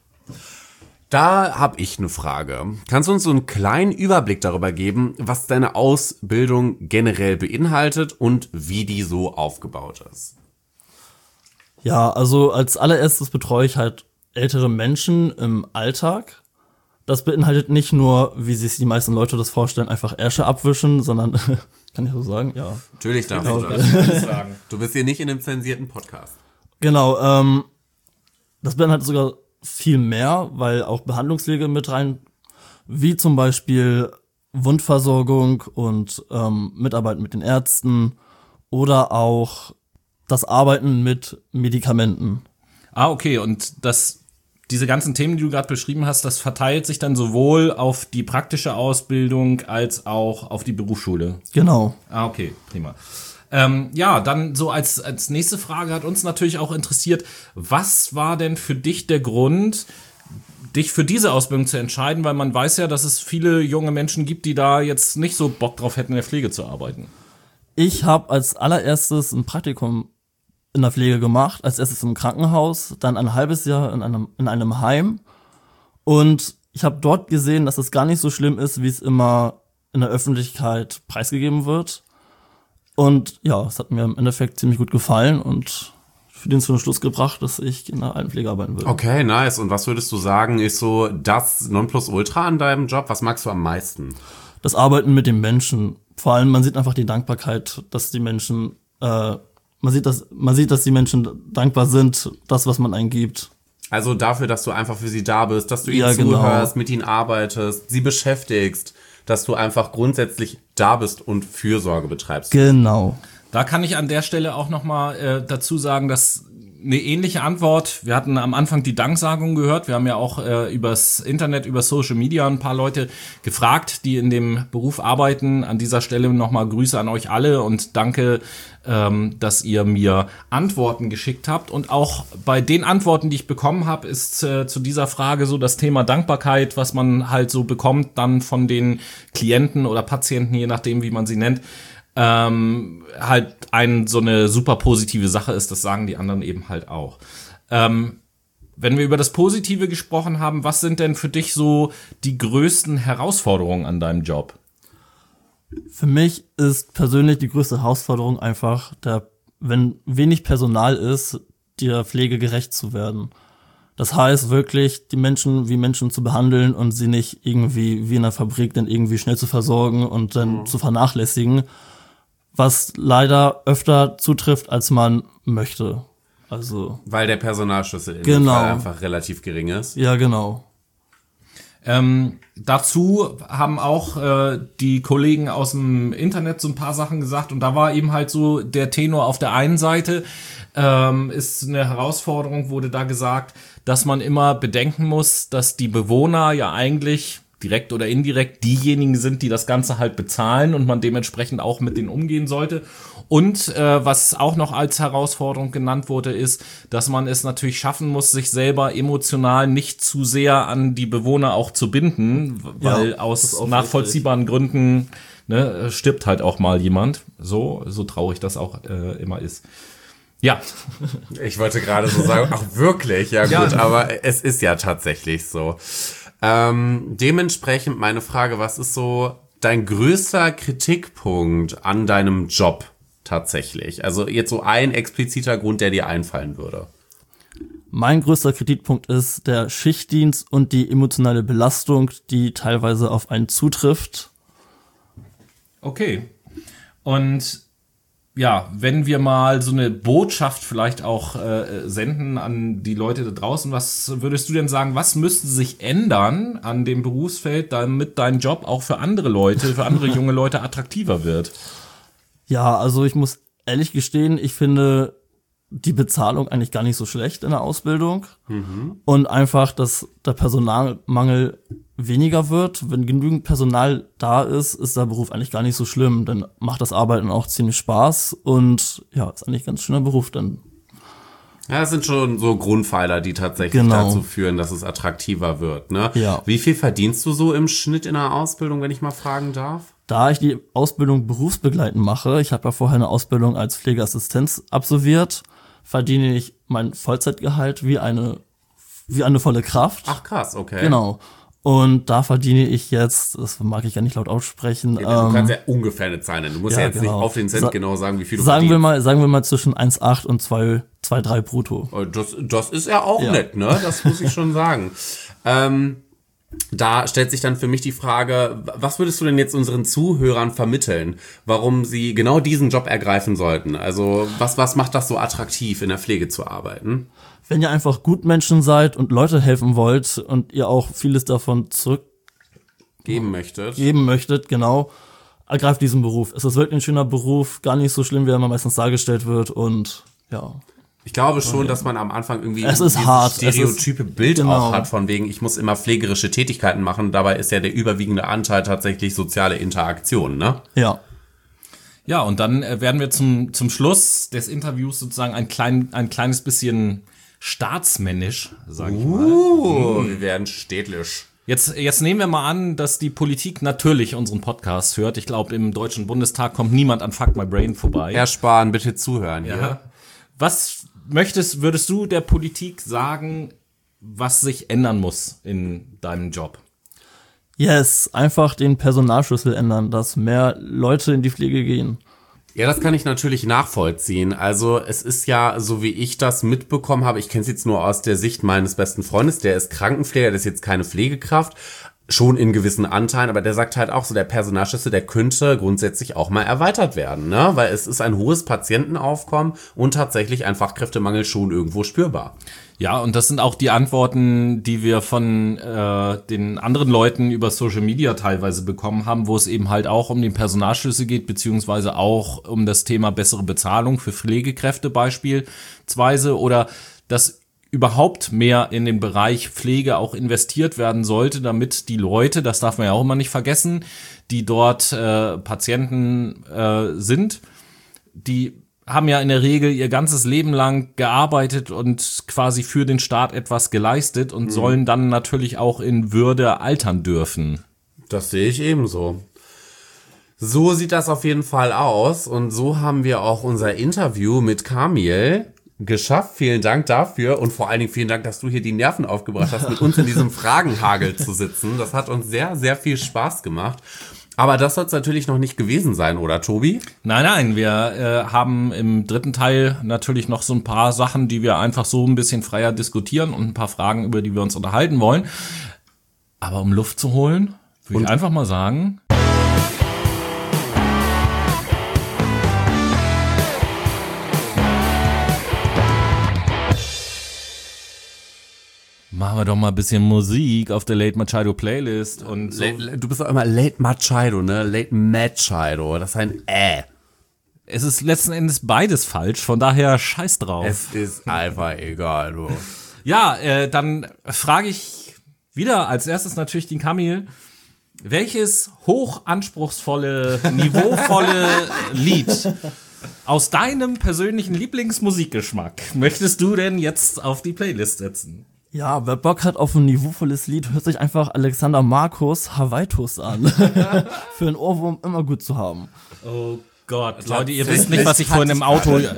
Da habe ich eine Frage. Kannst du uns so einen kleinen Überblick darüber geben, was deine Ausbildung generell beinhaltet und wie die so aufgebaut ist? Ja, also als allererstes betreue ich halt ältere Menschen im Alltag. Das beinhaltet nicht nur, wie sich die meisten Leute das vorstellen, einfach Ärsche abwischen, sondern, kann ich so sagen? Ja. Natürlich darfst du Das würde ich sagen. Du bist hier nicht in einem zensierten Podcast. Genau, das beinhaltet sogar viel mehr, weil auch Behandlungspflege mit rein, wie zum Beispiel Wundversorgung und Mitarbeit mit den Ärzten oder auch das Arbeiten mit Medikamenten. Ah, okay, und diese ganzen Themen, die du gerade beschrieben hast, das verteilt sich dann sowohl auf die praktische Ausbildung als auch auf die Berufsschule. Genau. Ah, okay, prima. Ja, dann so als nächste Frage hat uns natürlich auch interessiert, was war denn für dich der Grund, dich für diese Ausbildung zu entscheiden? Weil man weiß ja, dass es viele junge Menschen gibt, die da jetzt nicht so Bock drauf hätten, in der Pflege zu arbeiten. Ich habe als allererstes ein Praktikum in der Pflege gemacht, als erstes im Krankenhaus, dann ein halbes Jahr in einem Heim, und ich habe dort gesehen, dass es gar nicht so schlimm ist, wie es immer in der Öffentlichkeit preisgegeben wird. Und ja, es hat mir im Endeffekt ziemlich gut gefallen und für den zum Schluss gebracht, dass ich in der Altenpflege arbeiten will. Okay, nice. Und was würdest du sagen, ist so das Nonplusultra an deinem Job? Was magst du am meisten? Das Arbeiten mit den Menschen. Vor allem, man sieht einfach die Dankbarkeit, dass die Menschen, man sieht, dass die Menschen dankbar sind, das, was man ihnen gibt. Also dafür, dass du einfach für sie da bist, dass du ihnen Ja, genau. zuhörst, mit ihnen arbeitest, sie beschäftigst, dass du einfach grundsätzlich da bist und Fürsorge betreibst. Genau. Da kann ich an der Stelle auch nochmal dazu sagen, dass eine ähnliche Antwort. Wir hatten am Anfang die Danksagung gehört. Wir haben ja auch übers Internet, über Social Media ein paar Leute gefragt, die in dem Beruf arbeiten. An dieser Stelle nochmal Grüße an euch alle und danke, dass ihr mir Antworten geschickt habt. Und auch bei den Antworten, die ich bekommen habe, ist zu dieser Frage so das Thema Dankbarkeit, was man halt so bekommt dann von den Klienten oder Patienten, je nachdem, wie man sie nennt, halt so eine super positive Sache ist, das sagen die anderen eben halt auch. Wenn wir über das Positive gesprochen haben, was sind denn für dich so die größten Herausforderungen an deinem Job? Für mich ist persönlich die größte Herausforderung einfach, wenn wenig Personal ist, der Pflege gerecht zu werden. Das heißt wirklich, die Menschen wie Menschen zu behandeln und sie nicht irgendwie wie in einer Fabrik dann irgendwie schnell zu versorgen und dann zu vernachlässigen, was leider öfter zutrifft, als man möchte. Also weil der Personalschlüssel in dem Fall einfach relativ gering ist. Ja, genau. Dazu haben auch die Kollegen aus dem Internet so ein paar Sachen gesagt und da war eben halt so der Tenor auf der einen Seite, ist eine Herausforderung, wurde da gesagt, dass man immer bedenken muss, dass die Bewohner ja eigentlich direkt oder indirekt diejenigen sind, die das Ganze halt bezahlen und man dementsprechend auch mit denen umgehen sollte. Und was auch noch als Herausforderung genannt wurde, ist, dass man es natürlich schaffen muss, sich selber emotional nicht zu sehr an die Bewohner auch zu binden, weil aus nachvollziehbaren Gründen stirbt halt auch mal jemand. So traurig das auch immer ist. Ja. Ich wollte gerade so sagen, ach wirklich, ja gut, aber es ist ja tatsächlich so. Dementsprechend meine Frage, was ist so dein größter Kritikpunkt an deinem Job tatsächlich? Also jetzt so ein expliziter Grund, der dir einfallen würde. Mein größter Kritikpunkt ist der Schichtdienst und die emotionale Belastung, die teilweise auf einen zutrifft. Okay. Und ja, wenn wir mal so eine Botschaft vielleicht auch senden an die Leute da draußen, was würdest du denn sagen, was müsste sich ändern an dem Berufsfeld, damit dein Job auch für andere Leute, für andere junge Leute attraktiver wird? Ja, also ich muss ehrlich gestehen, ich finde die Bezahlung eigentlich gar nicht so schlecht in der Ausbildung und einfach, dass der Personalmangel weniger wird. Wenn genügend Personal da ist, ist der Beruf eigentlich gar nicht so schlimm. Dann macht das Arbeiten auch ziemlich Spaß und ja, ist eigentlich ein ganz schöner Beruf dann. Ja, das sind schon so Grundpfeiler, die tatsächlich dazu führen, dass es attraktiver wird, ne? Ja. Wie viel verdienst du so im Schnitt in der Ausbildung, wenn ich mal fragen darf? Da ich die Ausbildung berufsbegleitend mache, ich habe ja vorher eine Ausbildung als Pflegeassistenz absolviert, verdiene ich mein Vollzeitgehalt wie eine volle Kraft. Ach krass, okay. Genau. Und da verdiene ich jetzt, das mag ich ja nicht laut aussprechen. Du kannst ja ungefähr eine Zahl nennen. Du musst ja jetzt nicht auf den Cent genau sagen, wie viel du verdienst. Sagen wir mal zwischen 1,8 und 2,3 brutto. Das ist ja auch nett, ne? Das muss ich schon sagen. Da stellt sich dann für mich die Frage, was würdest du denn jetzt unseren Zuhörern vermitteln, warum sie genau diesen Job ergreifen sollten? Also was macht das so attraktiv, in der Pflege zu arbeiten? Wenn ihr einfach Gutmenschen seid und Leute helfen wollt und ihr auch vieles davon geben möchtet, genau, ergreift diesen Beruf. Es ist wirklich ein schöner Beruf, gar nicht so schlimm, wie er immer meistens dargestellt wird und ja. Ich glaube schon, dass man am Anfang irgendwie dieses stereotype Bild auch hat, von wegen, ich muss immer pflegerische Tätigkeiten machen. Dabei ist ja der überwiegende Anteil tatsächlich soziale Interaktion, ne? Ja. Ja, und dann werden wir zum Schluss des Interviews sozusagen ein kleines bisschen staatsmännisch, sage ich mal. Wir werden städtisch. Jetzt nehmen wir mal an, dass die Politik natürlich unseren Podcast hört. Ich glaube, im Deutschen Bundestag kommt niemand an Fuck My Brain vorbei. Herr Spahn, bitte zuhören hier. Ja. Was würdest du der Politik sagen, was sich ändern muss in deinem Job? Yes, einfach den Personalschlüssel ändern, dass mehr Leute in die Pflege gehen. Ja, das kann ich natürlich nachvollziehen. Also es ist ja, so wie ich das mitbekommen habe, ich kenne es jetzt nur aus der Sicht meines besten Freundes, der ist Krankenpfleger, der ist jetzt keine Pflegekraft, schon in gewissen Anteilen, aber der sagt halt auch so, der Personalschlüssel, der könnte grundsätzlich auch mal erweitert werden, ne? Weil es ist ein hohes Patientenaufkommen und tatsächlich ein Fachkräftemangel schon irgendwo spürbar. Ja, und das sind auch die Antworten, die wir von den anderen Leuten über Social Media teilweise bekommen haben, wo es eben halt auch um den Personalschlüssel geht, beziehungsweise auch um das Thema bessere Bezahlung für Pflegekräfte beispielsweise oder dass überhaupt mehr in den Bereich Pflege auch investiert werden sollte, damit die Leute, das darf man ja auch immer nicht vergessen, die dort Patienten sind, die haben ja in der Regel ihr ganzes Leben lang gearbeitet und quasi für den Staat etwas geleistet und sollen dann natürlich auch in Würde altern dürfen. Das sehe ich ebenso. So sieht das auf jeden Fall aus und so haben wir auch unser Interview mit Kamil geschafft. Vielen Dank dafür und vor allen Dingen vielen Dank, dass du hier die Nerven aufgebracht hast, mit uns in diesem Fragenhagel zu sitzen. Das hat uns sehr, sehr viel Spaß gemacht. Aber das soll es natürlich noch nicht gewesen sein, oder Tobi? Nein, wir haben im dritten Teil natürlich noch so ein paar Sachen, die wir einfach so ein bisschen freier diskutieren und ein paar Fragen, über die wir uns unterhalten wollen. Aber um Luft zu holen, würde ich einfach mal sagen... Machen wir doch mal ein bisschen Musik auf der Late Machado Playlist und so. Du bist doch immer Late Machado, ne? Late Machado, das ist ein Es ist letzten Endes beides falsch, von daher scheiß drauf. Es ist einfach egal, du. Ja, dann frage ich wieder als erstes natürlich den Kamil, welches hochanspruchsvolle, niveauvolle Lied aus deinem persönlichen Lieblingsmusikgeschmack möchtest du denn jetzt auf die Playlist setzen? Ja, wer Bock hat auf ein niveauvolles Lied, hört sich einfach Alexander Markus Hawaiitus an. Für einen Ohrwurm immer gut zu haben. Oh Gott, Leute, ihr wisst nicht, was ich vorhin im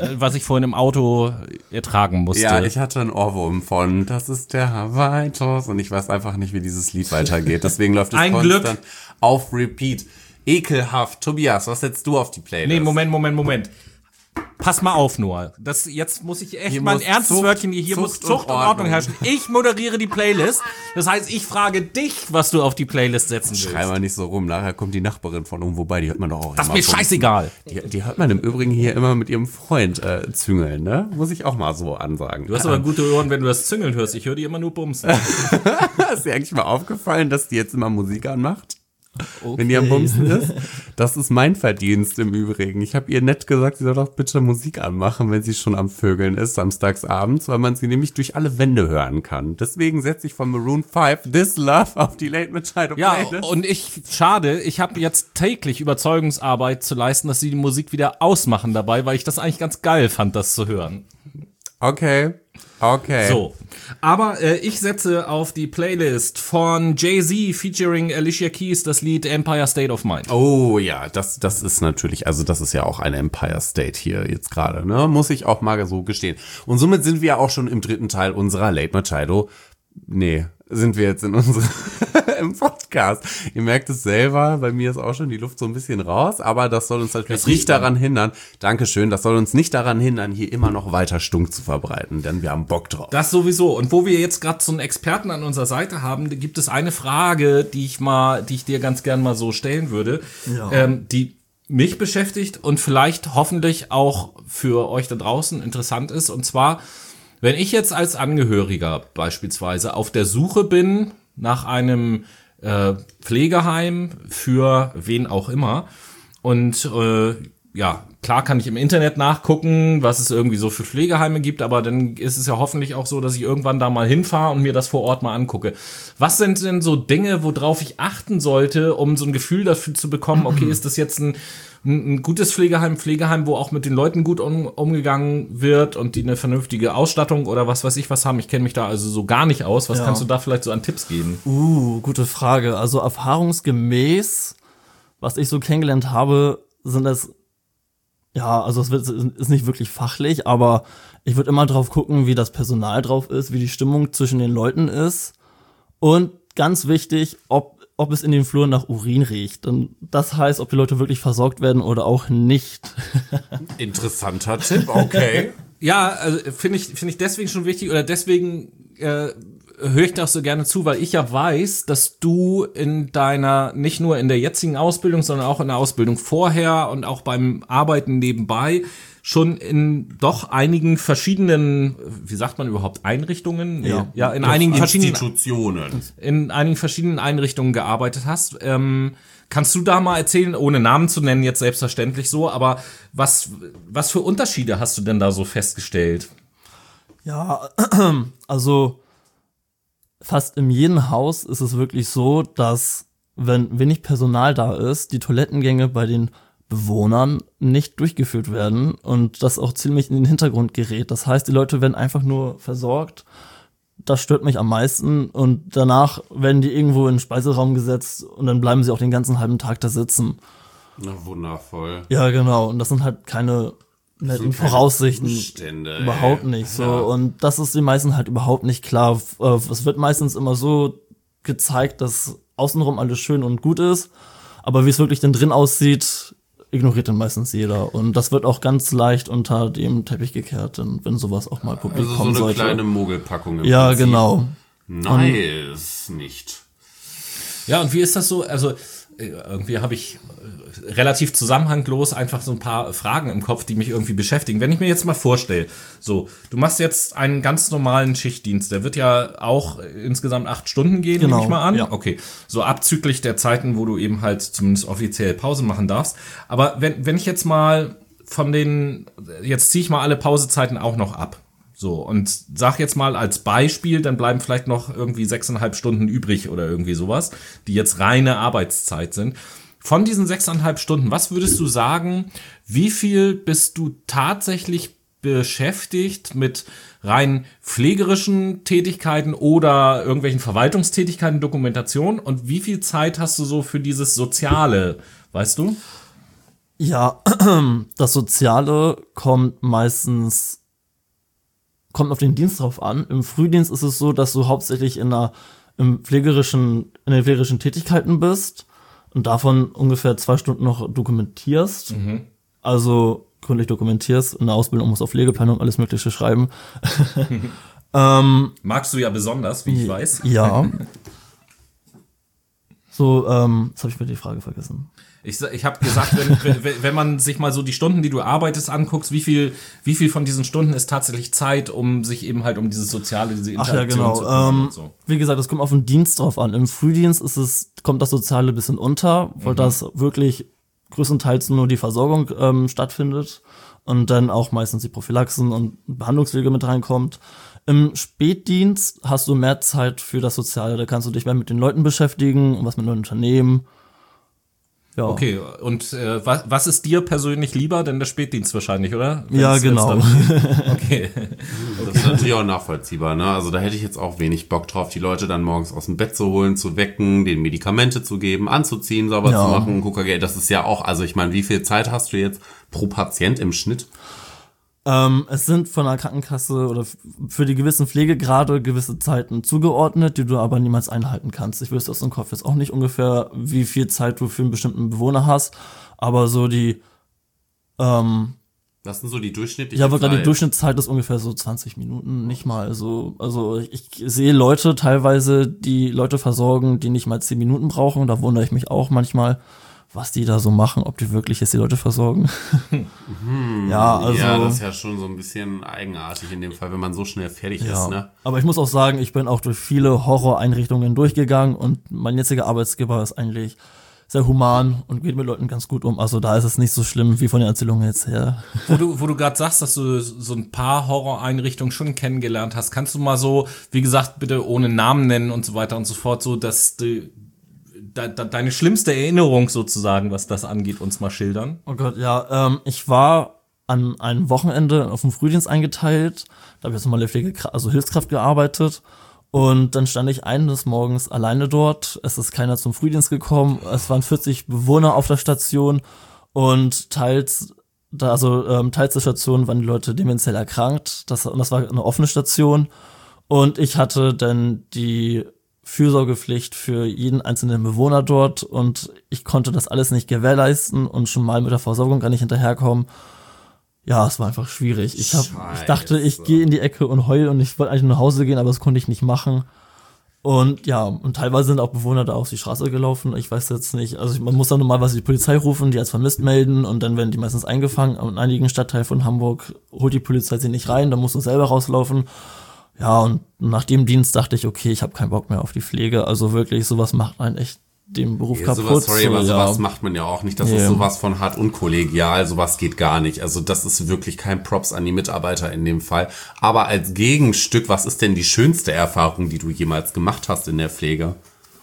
Auto ertragen musste. Ja, ich hatte einen Ohrwurm von, das ist der Hawaiitus und ich weiß einfach nicht, wie dieses Lied weitergeht. Deswegen läuft es konstant auf Repeat. Ekelhaft. Tobias, was setzt du auf die Playlist? Nee, Moment. Pass mal auf nur. Jetzt muss ich echt mal ein ernstes Wörtchen hier. Hier muss Zucht und Ordnung herrschen. Ich moderiere die Playlist. Das heißt, ich frage dich, was du auf die Playlist setzen willst. Schrei mal nicht so rum. Nachher kommt die Nachbarin von irgendwo bei. Die hört man doch auch das immer. Das ist mir scheißegal. Die hört man im Übrigen hier immer mit ihrem Freund züngeln, ne? Muss ich auch mal so ansagen. Du hast aber gute Ohren, wenn du das Züngeln hörst. Ich höre die immer nur bumsen. Ist dir eigentlich mal aufgefallen, dass die jetzt immer Musik anmacht? Okay. Wenn die am Bumsen ist. Das ist mein Verdienst im Übrigen. Ich habe ihr nett gesagt, sie soll doch bitte Musik anmachen, wenn sie schon am Vögeln ist, samstagsabends, weil man sie nämlich durch alle Wände hören kann. Deswegen setze ich von Maroon 5 This Love auf die Late Machado Playlist. Ja, und ich habe jetzt täglich Überzeugungsarbeit zu leisten, dass sie die Musik wieder ausmachen dabei, weil ich das eigentlich ganz geil fand, das zu hören. Okay. So, aber ich setze auf die Playlist von Jay-Z featuring Alicia Keys das Lied Empire State of Mind. Oh ja, das ist natürlich, also das ist ja auch eine Empire State hier jetzt gerade, ne? Muss ich auch mal so gestehen. Und somit sind wir auch schon im dritten Teil unserer Late Machado. Nee, sind wir jetzt in unserem im Podcast. Ihr merkt es selber, bei mir ist auch schon die Luft so ein bisschen raus, aber das soll uns natürlich nicht daran hindern, Dankeschön, das soll uns nicht daran hindern, hier immer noch weiter Stunk zu verbreiten, denn wir haben Bock drauf. Das sowieso. Und wo wir jetzt gerade so einen Experten an unserer Seite haben, gibt es eine Frage, die ich dir ganz gern mal so stellen würde, die mich beschäftigt und vielleicht hoffentlich auch für euch da draußen interessant ist. Und zwar, wenn ich jetzt als Angehöriger beispielsweise auf der Suche bin nach einem Pflegeheim für wen auch immer und ja, klar kann ich im Internet nachgucken, was es irgendwie so für Pflegeheime gibt, aber dann ist es ja hoffentlich auch so, dass ich irgendwann da mal hinfahre und mir das vor Ort mal angucke. Was sind denn so Dinge, worauf ich achten sollte, um so ein Gefühl dafür zu bekommen, okay, ist das jetzt ein gutes Pflegeheim, wo auch mit den Leuten gut umgegangen wird und die eine vernünftige Ausstattung oder was weiß ich was haben. Ich kenne mich da also so gar nicht aus. Was kannst du da vielleicht so an Tipps geben? Gute Frage. Also erfahrungsgemäß, was ich so kennengelernt habe, sind das, ja, also es ist nicht wirklich fachlich, aber ich würde immer drauf gucken, wie das Personal drauf ist, wie die Stimmung zwischen den Leuten ist und ganz wichtig, ob es in den Fluren nach Urin riecht. Und das heißt, ob die Leute wirklich versorgt werden oder auch nicht. Interessanter Tipp, okay. Ja, also finde ich deswegen schon wichtig oder deswegen höre ich das so gerne zu, weil ich ja weiß, dass du in deiner, nicht nur in der jetzigen Ausbildung, sondern auch in der Ausbildung vorher und auch beim Arbeiten nebenbei schon in doch einigen verschiedenen, wie sagt man überhaupt, Einrichtungen? Ja, in einigen verschiedenen Einrichtungen gearbeitet hast. Kannst du da mal erzählen, ohne Namen zu nennen, jetzt selbstverständlich so, aber was für Unterschiede hast du denn da so festgestellt? Ja, also fast in jedem Haus ist es wirklich so, dass, wenn wenig Personal da ist, die Toilettengänge bei den Bewohnern nicht durchgeführt werden und das auch ziemlich in den Hintergrund gerät. Das heißt, die Leute werden einfach nur versorgt. Das stört mich am meisten und danach werden die irgendwo in den Speiseraum gesetzt und dann bleiben sie auch den ganzen halben Tag da sitzen. Na, wundervoll. Ja, genau. Und das sind halt keine netten Voraussichten. Zustände, überhaupt nicht so. Ja. Und das ist den meisten halt überhaupt nicht klar. Es wird meistens immer so gezeigt, dass außenrum alles schön und gut ist, aber wie es wirklich denn drin aussieht, ignoriert dann meistens jeder. Und das wird auch ganz leicht unter dem Teppich gekehrt, wenn sowas auch mal publik kommen sollte. Also so eine kleine Mogelpackung im Ja, Prinzip. Genau. Nice, nicht. Ja, und wie ist das so? Also irgendwie habe ich relativ zusammenhanglos einfach so ein paar Fragen im Kopf, die mich irgendwie beschäftigen. Wenn ich mir jetzt mal vorstelle, so, du machst jetzt einen ganz normalen Schichtdienst, der wird ja auch insgesamt 8 Stunden gehen, nehme ich mal an. Ja. Okay, so abzüglich der Zeiten, wo du eben halt zumindest offiziell Pause machen darfst. Aber wenn ich jetzt mal jetzt ziehe ich mal alle Pausezeiten auch noch ab. So, und sag jetzt mal als Beispiel, dann bleiben vielleicht noch irgendwie 6,5 Stunden übrig oder irgendwie sowas, die jetzt reine Arbeitszeit sind. Von diesen 6,5 Stunden, was würdest du sagen, wie viel bist du tatsächlich beschäftigt mit rein pflegerischen Tätigkeiten oder irgendwelchen Verwaltungstätigkeiten, Dokumentation, und wie viel Zeit hast du so für dieses Soziale, weißt du? Ja, das Soziale kommt auf den Dienst drauf an. Im Frühdienst ist es so, dass du hauptsächlich in den pflegerischen Tätigkeiten bist und davon ungefähr 2 Stunden noch dokumentierst. Mhm. Also gründlich dokumentierst. In der Ausbildung musst du auf Pflegeplanung alles Mögliche schreiben. Magst du ja besonders, wie ich weiß. Ja. So, jetzt habe ich mir die Frage vergessen. Ich habe gesagt, wenn man sich mal so die Stunden, die du arbeitest, anguckst, wie viel von diesen Stunden ist tatsächlich Zeit, um sich eben halt um dieses Soziale, diese Interaktion zu kümmern und so. Wie gesagt, es kommt auf den Dienst drauf an. Im Frühdienst kommt das Soziale ein bisschen unter, weil das wirklich größtenteils nur die Versorgung stattfindet und dann auch meistens die Prophylaxen und Behandlungspflege mit reinkommt. Im Spätdienst hast du mehr Zeit für das Soziale. Da kannst du dich mehr mit den Leuten beschäftigen und was mit neuen Unternehmen. Ja. Okay, und was ist dir persönlich lieber? Denn der Spätdienst wahrscheinlich, oder? Ja, genau. Okay. Das ist natürlich auch nachvollziehbar, ne? Also da hätte ich jetzt auch wenig Bock drauf, die Leute dann morgens aus dem Bett zu holen, zu wecken, denen Medikamente zu geben, anzuziehen, sauber zu machen, KKG. Das ist ja auch, also ich meine, wie viel Zeit hast du jetzt pro Patient im Schnitt? Es sind von der Krankenkasse oder für die gewissen Pflegegrade gewisse Zeiten zugeordnet, die du aber niemals einhalten kannst. Ich wüsste aus dem Kopf jetzt auch nicht ungefähr, wie viel Zeit du für einen bestimmten Bewohner hast, aber so die was sind so die durchschnittliche Ja, aber gerade die Durchschnittszeit ist ungefähr so 20 Minuten, nicht mal so. Also ich sehe Leute teilweise, die Leute versorgen, die nicht mal 10 Minuten brauchen. Da wundere ich mich auch manchmal, was die da so machen, ob die wirklich jetzt die Leute versorgen. Ja, also. Ja, das ist ja schon so ein bisschen eigenartig in dem Fall, wenn man so schnell fertig ist, ne? Aber ich muss auch sagen, ich bin auch durch viele Horroreinrichtungen durchgegangen und mein jetziger Arbeitsgeber ist eigentlich sehr human und geht mit Leuten ganz gut um. Also da ist es nicht so schlimm wie von den Erzählungen jetzt her. Wo du gerade sagst, dass du so ein paar Horroreinrichtungen schon kennengelernt hast, kannst du mal so, wie gesagt, bitte ohne Namen nennen und so weiter und so fort, so dass deine schlimmste Erinnerung sozusagen, was das angeht, uns mal schildern? Oh Gott, ja. Ich war an einem Wochenende auf dem Frühdienst eingeteilt. Da habe ich als normale Hilfskraft gearbeitet. Und dann stand ich eines Morgens alleine dort. Es ist keiner zum Frühdienst gekommen. Es waren 40 Bewohner auf der Station. Und teils der Station waren die Leute dementiell erkrankt. Das war eine offene Station. Und ich hatte dann die Fürsorgepflicht für jeden einzelnen Bewohner dort und ich konnte das alles nicht gewährleisten und schon mal mit der Versorgung gar nicht hinterherkommen. Ja, es war einfach schwierig. Ich dachte, ich gehe in die Ecke und heule und ich wollte eigentlich nach Hause gehen, aber das konnte ich nicht machen. Und ja, und teilweise sind auch Bewohner da auf die Straße gelaufen. Ich weiß jetzt nicht, also man muss dann normalerweise die Polizei rufen, die als vermisst melden und dann werden die meistens eingefangen. Und in einigen Stadtteilen von Hamburg holt die Polizei sie nicht rein, dann musst du selber rauslaufen. Ja, und nach dem Dienst dachte ich, okay, ich habe keinen Bock mehr auf die Pflege. Also wirklich, sowas macht einen echt den Beruf kaputt. Sowas macht man ja auch nicht. Das ist sowas von hart unkollegial. Sowas geht gar nicht. Also das ist wirklich kein Props an die Mitarbeiter in dem Fall. Aber als Gegenstück, was ist denn die schönste Erfahrung, die du jemals gemacht hast in der Pflege?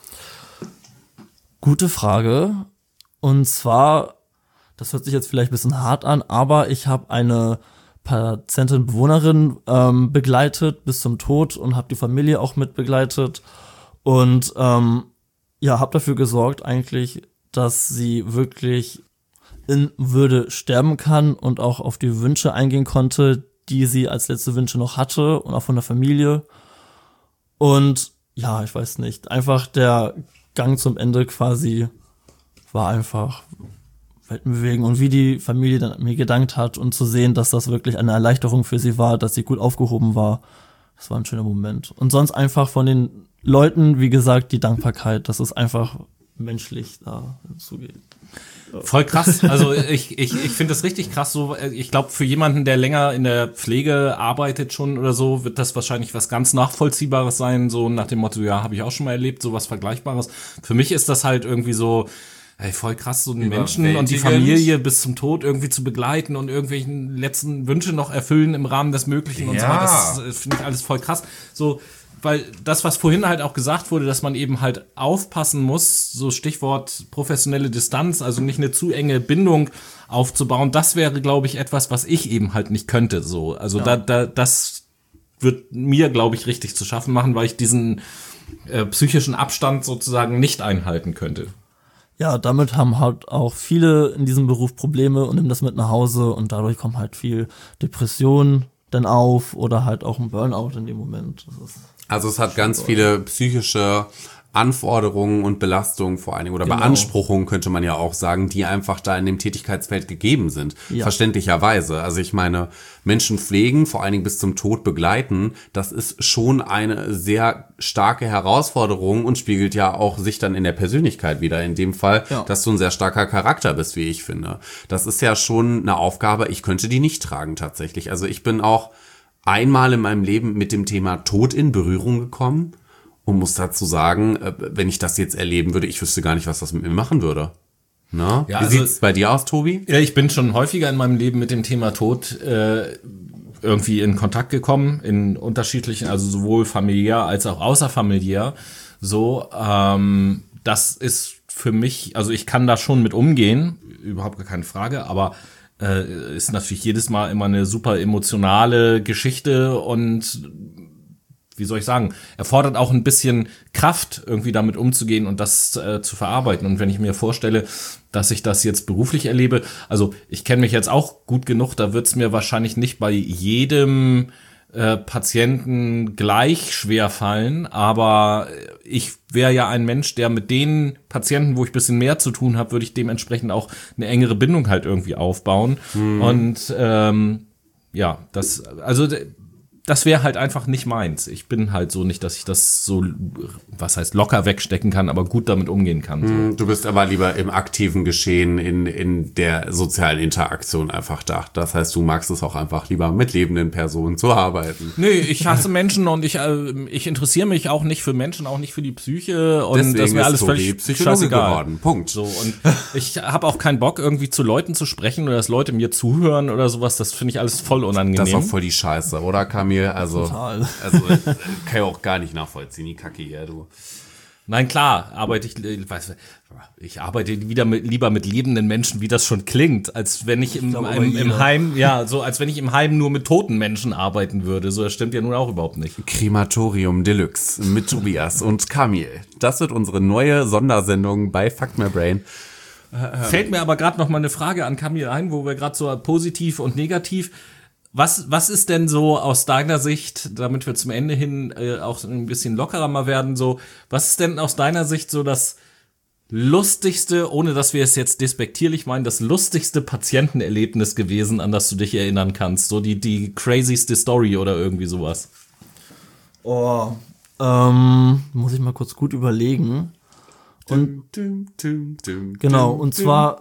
Gute Frage. Und zwar, das hört sich jetzt vielleicht ein bisschen hart an, aber ich habe eine Patientin, Bewohnerin begleitet bis zum Tod und habe die Familie auch mit begleitet. Und habe dafür gesorgt eigentlich, dass sie wirklich in Würde sterben kann und auch auf die Wünsche eingehen konnte, die sie als letzte Wünsche noch hatte und auch von der Familie. Und ja, ich weiß nicht, einfach der Gang zum Ende quasi war einfach Welten bewegen und wie die Familie dann mir gedankt hat und zu sehen, dass das wirklich eine Erleichterung für sie war, dass sie gut aufgehoben war, das war ein schöner Moment. Und sonst einfach von den Leuten, wie gesagt, die Dankbarkeit, dass es einfach menschlich da zugeht. Voll krass. Also ich finde das richtig krass. So, ich glaube, für jemanden, der länger in der Pflege arbeitet schon oder so, wird das wahrscheinlich was ganz Nachvollziehbares sein. So nach dem Motto, ja, habe ich auch schon mal erlebt, so was Vergleichbares. Für mich ist das halt irgendwie so, ey, voll krass, so einen Menschen und die Familie bis zum Tod irgendwie zu begleiten und irgendwelchen letzten Wünsche noch erfüllen im Rahmen des Möglichen und so weiter. Das finde ich alles voll krass. So, weil das, was vorhin halt auch gesagt wurde, dass man eben halt aufpassen muss, so Stichwort professionelle Distanz, also nicht eine zu enge Bindung aufzubauen, das wäre, glaube ich, etwas, was ich eben halt nicht könnte. So, also das wird mir, glaube ich, richtig zu schaffen machen, weil ich diesen psychischen Abstand sozusagen nicht einhalten könnte. Ja, damit haben halt auch viele in diesem Beruf Probleme und nehmen das mit nach Hause und dadurch kommt halt viel Depression dann auf oder halt auch ein Burnout in dem Moment. Also es hat ganz viele psychische Anforderungen und Belastungen vor allen Dingen oder Beanspruchungen könnte man ja auch sagen, die einfach da in dem Tätigkeitsfeld gegeben sind. Ja. Verständlicherweise. Also ich meine, Menschen pflegen, vor allen Dingen bis zum Tod begleiten, das ist schon eine sehr starke Herausforderung und spiegelt ja auch sich dann in der Persönlichkeit wieder. In dem Fall, dass du ein sehr starker Charakter bist, wie ich finde. Das ist ja schon eine Aufgabe, ich könnte die nicht tragen tatsächlich. Also ich bin auch einmal in meinem Leben mit dem Thema Tod in Berührung gekommen und muss dazu sagen, wenn ich das jetzt erleben würde, ich wüsste gar nicht, was das mit mir machen würde. Na? Ja, wie sieht's bei dir aus, Tobi? Ja, ich bin schon häufiger in meinem Leben mit dem Thema Tod irgendwie in Kontakt gekommen, in unterschiedlichen, also sowohl familiär als auch außerfamiliär. So, das ist für mich, also ich kann da schon mit umgehen, überhaupt gar keine Frage, aber ist natürlich jedes Mal immer eine super emotionale Geschichte und wie soll ich sagen, erfordert auch ein bisschen Kraft, irgendwie damit umzugehen und das zu verarbeiten. Und wenn ich mir vorstelle, dass ich das jetzt beruflich erlebe, also ich kenne mich jetzt auch gut genug, da wird es mir wahrscheinlich nicht bei jedem Patienten gleich schwer fallen, aber ich wäre ja ein Mensch, der mit den Patienten, wo ich ein bisschen mehr zu tun habe, würde ich dementsprechend auch eine engere Bindung halt irgendwie aufbauen. Und das wäre halt einfach nicht meins. Ich bin halt so nicht, dass ich das so, was heißt locker wegstecken kann, aber gut damit umgehen kann. So. Du bist aber lieber im aktiven Geschehen, in der sozialen Interaktion einfach da. Das heißt, du magst es auch einfach lieber mit lebenden Personen zu arbeiten. Nee, ich hasse Menschen und ich interessiere mich auch nicht für Menschen, auch nicht für die Psyche und deswegen das ist mir alles völlig scheißegal. Geworden. Punkt. So, und ich habe auch keinen Bock, irgendwie zu Leuten zu sprechen oder dass Leute mir zuhören oder sowas. Das finde ich alles voll unangenehm. Das ist auch voll die Scheiße, oder Kamil? Also kann ich auch gar nicht nachvollziehen, die Kacke hier, du. Nein, klar, ich arbeite lieber mit lebenden Menschen, wie das schon klingt, als wenn ich im Heim, als wenn ich im Heim nur mit toten Menschen arbeiten würde. So, das stimmt ja nun auch überhaupt nicht. Krematorium Deluxe mit Tobias und Kamil. Das wird unsere neue Sondersendung bei Fuck My Brain. Fällt mir aber gerade noch mal eine Frage an Kamil ein, wo wir gerade so positiv und negativ. Was ist denn so aus deiner Sicht, damit wir zum Ende hin auch ein bisschen lockerer mal werden, so, was ist denn aus deiner Sicht so das lustigste, ohne dass wir es jetzt despektierlich meinen, das lustigste Patientenerlebnis gewesen, an das du dich erinnern kannst? So die crazyste Story oder irgendwie sowas? Oh, Muss ich mal kurz gut überlegen. Und genau, und zwar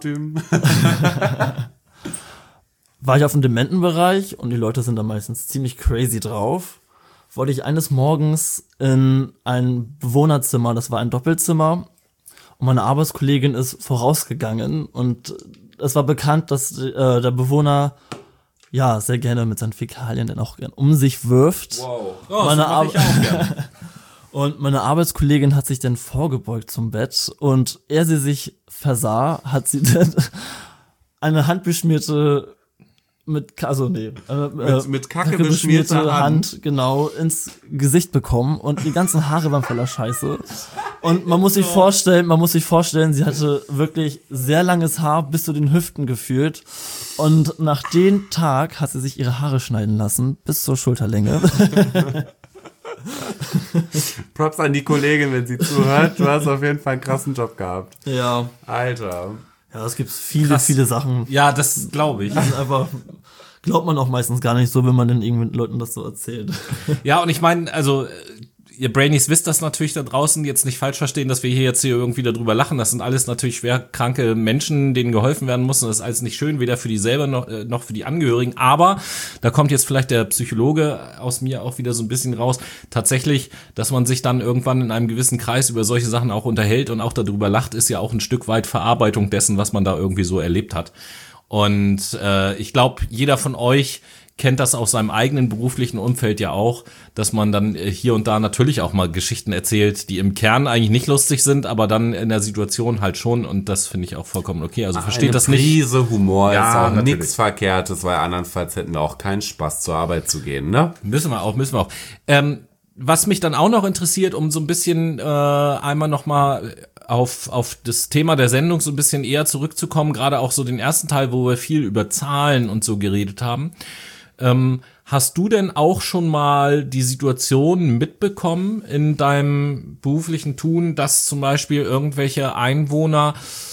war ich auf dem Dementenbereich und die Leute sind da meistens ziemlich crazy drauf. Wollte ich eines Morgens in ein Bewohnerzimmer, das war ein Doppelzimmer, und meine Arbeitskollegin ist vorausgegangen und es war bekannt, dass der Bewohner ja sehr gerne mit seinen Fäkalien dann auch gern um sich wirft. Wow. Oh, das mach ich auch gerne. Und meine Arbeitskollegin hat sich dann vorgebeugt zum Bett und ehe sie sich versah, hat sie dann eine handbeschmierte mit Kacke beschmierte Hand genau ins Gesicht bekommen und die ganzen Haare waren voller Scheiße. Und man muss sich vorstellen, sie hatte wirklich sehr langes Haar bis zu den Hüften gefühlt. Und nach dem Tag hat sie sich ihre Haare schneiden lassen bis zur Schulterlänge. Props an die Kollegin, wenn sie zuhört. Du hast auf jeden Fall einen krassen Job gehabt. Ja. Alter. Ja, es gibt viele Sachen. Ja, das glaube ich. Das ist einfach, glaubt man auch meistens gar nicht so, wenn man den irgendwelchen Leuten das so erzählt. Ja, und ich meine, also ihr Brainies wisst das natürlich da draußen, jetzt nicht falsch verstehen, dass wir hier jetzt irgendwie darüber lachen. Das sind alles natürlich schwer kranke Menschen, denen geholfen werden muss. Und das ist alles nicht schön, weder für die selber noch für die Angehörigen. Aber da kommt jetzt vielleicht der Psychologe aus mir auch wieder so ein bisschen raus. Tatsächlich, dass man sich dann irgendwann in einem gewissen Kreis über solche Sachen auch unterhält und auch darüber lacht, ist ja auch ein Stück weit Verarbeitung dessen, was man da irgendwie so erlebt hat. Und ich glaube, jeder von euch kennt das aus seinem eigenen beruflichen Umfeld ja auch, dass man dann hier und da natürlich auch mal Geschichten erzählt, die im Kern eigentlich nicht lustig sind, aber dann in der Situation halt schon, und das finde ich auch vollkommen okay. Also versteht das nicht. Prise Humor Ja, ist auch natürlich. nichts Verkehrtes, weil andernfalls hätten wir auch keinen Spaß zur Arbeit zu gehen, ne? Müssen wir auch. Was mich dann auch noch interessiert, um so ein bisschen einmal nochmal auf das Thema der Sendung so ein bisschen eher zurückzukommen, gerade auch so den ersten Teil, wo wir viel über Zahlen und so geredet haben. Hast du denn auch schon mal die Situation mitbekommen in deinem beruflichen Tun, dass zum Beispiel irgendwelche Einwohner,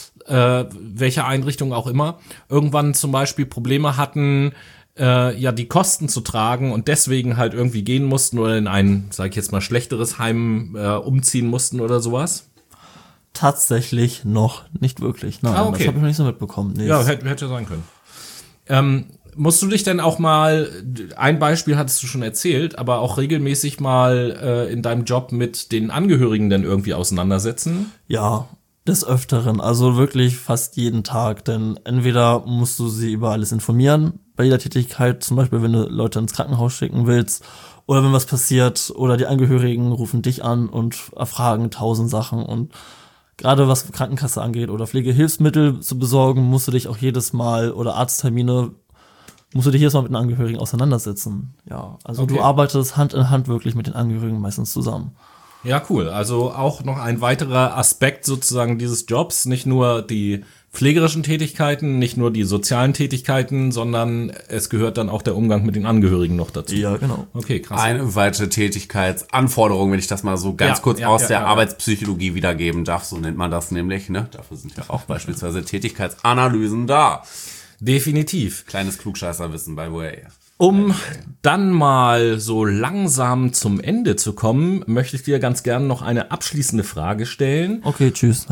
welche Einrichtung auch immer, irgendwann zum Beispiel Probleme hatten, die Kosten zu tragen und deswegen halt irgendwie gehen mussten oder in ein, sag ich jetzt mal, schlechteres Heim umziehen mussten oder sowas? Tatsächlich noch nicht wirklich. Nein, okay. Das habe ich noch nicht so mitbekommen. Nee, Ja, hätte sein können. Musst du dich denn auch mal, ein Beispiel hattest du schon erzählt, aber auch regelmäßig mal in deinem Job mit den Angehörigen dann irgendwie auseinandersetzen? Ja, des Öfteren. Also wirklich fast jeden Tag. Denn entweder musst du sie über alles informieren, bei jeder Tätigkeit, zum Beispiel wenn du Leute ins Krankenhaus schicken willst, oder wenn was passiert, oder die Angehörigen rufen dich an und erfragen 1000 Sachen. Und gerade was Krankenkasse angeht oder Pflegehilfsmittel zu besorgen, musst du dich auch jedes Mal, oder Arzttermine, musst du dich jedes Mal mit den Angehörigen auseinandersetzen. Ja, also Okay. Du arbeitest Hand in Hand wirklich mit den Angehörigen meistens zusammen. Ja, cool. Also auch noch ein weiterer Aspekt sozusagen dieses Jobs, nicht nur die pflegerischen Tätigkeiten, nicht nur die sozialen Tätigkeiten, sondern es gehört dann auch der Umgang mit den Angehörigen noch dazu. Ja, genau. Okay, krass. Eine weitere Tätigkeitsanforderung, wenn ich das mal so ganz kurz aus der Arbeitspsychologie wiedergeben darf, so nennt man das nämlich, ne? Dafür sind ja auch beispielsweise Tätigkeitsanalysen da. Definitiv. Kleines Klugscheißerwissen, by the way. Um dann mal so langsam zum Ende zu kommen, möchte ich dir ganz gerne noch eine abschließende Frage stellen. Okay, tschüss.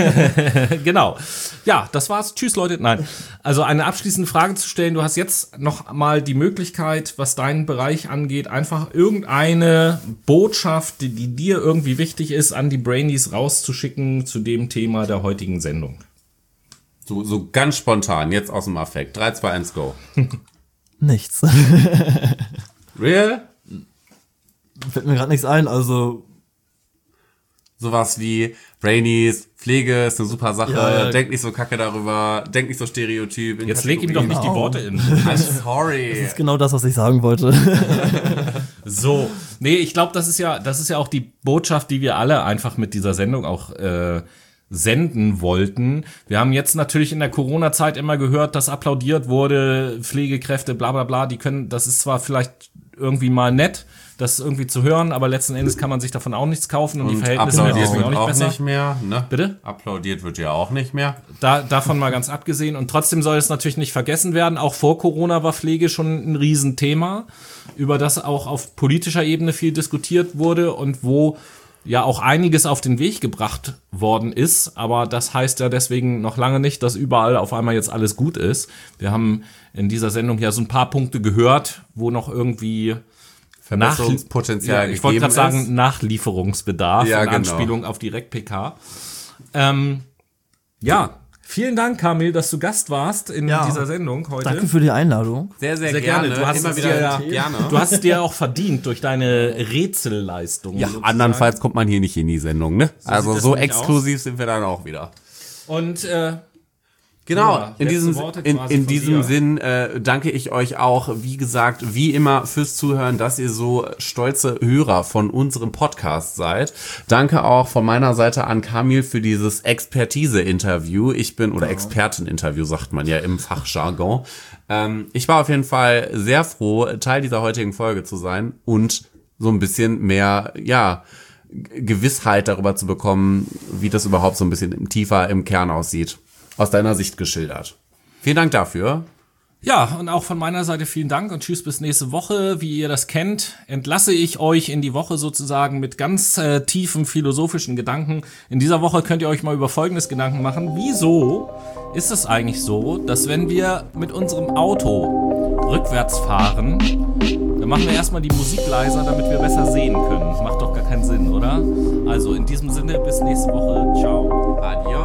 Genau. Ja, das war's. Tschüss, Leute. Nein. Also eine abschließende Frage zu stellen. Du hast jetzt noch mal die Möglichkeit, was deinen Bereich angeht, einfach irgendeine Botschaft, die dir irgendwie wichtig ist, an die Brainies rauszuschicken zu dem Thema der heutigen Sendung. So ganz spontan, jetzt aus dem Affekt. 3, 2, 1, go. Nichts. Real? Fällt mir gerade nichts ein, also Sowas wie Brainies, Pflege ist eine super Sache, Ja. denk nicht so kacke darüber, denk nicht so stereotyp. Jetzt leg ihm doch nicht die Worte in. I'm sorry. das ist genau das, was ich sagen wollte. So. Nee, ich glaube, das ist ja auch die Botschaft, die wir alle einfach mit dieser Sendung auch senden wollten. Wir haben jetzt natürlich in der Corona-Zeit immer gehört, dass applaudiert wurde, Pflegekräfte, bla bla bla, das ist zwar vielleicht irgendwie mal nett, das irgendwie zu hören, aber letzten Endes kann man sich davon auch nichts kaufen und die Verhältnisse werden applaudiert deswegen wird auch auch nicht besser. nicht mehr. Ne? Bitte? Applaudiert wird ja auch nicht mehr. Davon mal ganz abgesehen. Und trotzdem soll es natürlich nicht vergessen werden, auch vor Corona war Pflege schon ein Riesenthema, über das auch auf politischer Ebene viel diskutiert wurde und wo ja auch einiges auf den Weg gebracht worden ist. Aber das heißt ja deswegen noch lange nicht, dass überall auf einmal jetzt alles gut ist. Wir haben in dieser Sendung ja so ein paar Punkte gehört, wo noch irgendwie Verbesserungspotenzial gegeben ist. Ich wollte gerade sagen, Nachlieferungsbedarf Ja, in genau. Anspielung auf Direkt-PK. Vielen Dank, Kamil, dass du Gast warst in dieser Sendung heute. Danke für die Einladung. Sehr, sehr, Sehr gerne. Du hast Immer es wieder dir gerne. Du hast es dir auch verdient durch deine Rätselleistung. Ja, sozusagen. andernfalls kommt man hier nicht in die Sendung, ne? Also sieht das so nämlich exklusiv sind wir dann auch wieder. Und Genau, Ja, in letzte diesem, Worte quasi in von diesem dir. Sinn danke ich euch auch, wie gesagt, wie immer fürs Zuhören, dass ihr so stolze Hörer von unserem Podcast seid. Danke auch von meiner Seite an Kamil für dieses Expertise-Interview. Experten-Interview sagt man ja im Fachjargon. Ich war auf jeden Fall sehr froh, Teil dieser heutigen Folge zu sein und so ein bisschen mehr, Gewissheit darüber zu bekommen, wie das überhaupt so ein bisschen tiefer im Kern aussieht. Aus deiner Sicht geschildert. Vielen Dank dafür. ja, und auch von meiner Seite vielen Dank und tschüss bis nächste Woche. Wie ihr das kennt, entlasse ich euch in die Woche sozusagen mit ganz tiefen philosophischen Gedanken. In dieser Woche könnt ihr euch mal über Folgendes Gedanken machen. Wieso ist es eigentlich so, dass wenn wir mit unserem Auto rückwärts fahren, dann machen wir erstmal die Musik leiser, damit wir besser sehen können. Macht doch gar keinen Sinn, oder? Also in diesem Sinne, bis nächste Woche. Ciao. Adios.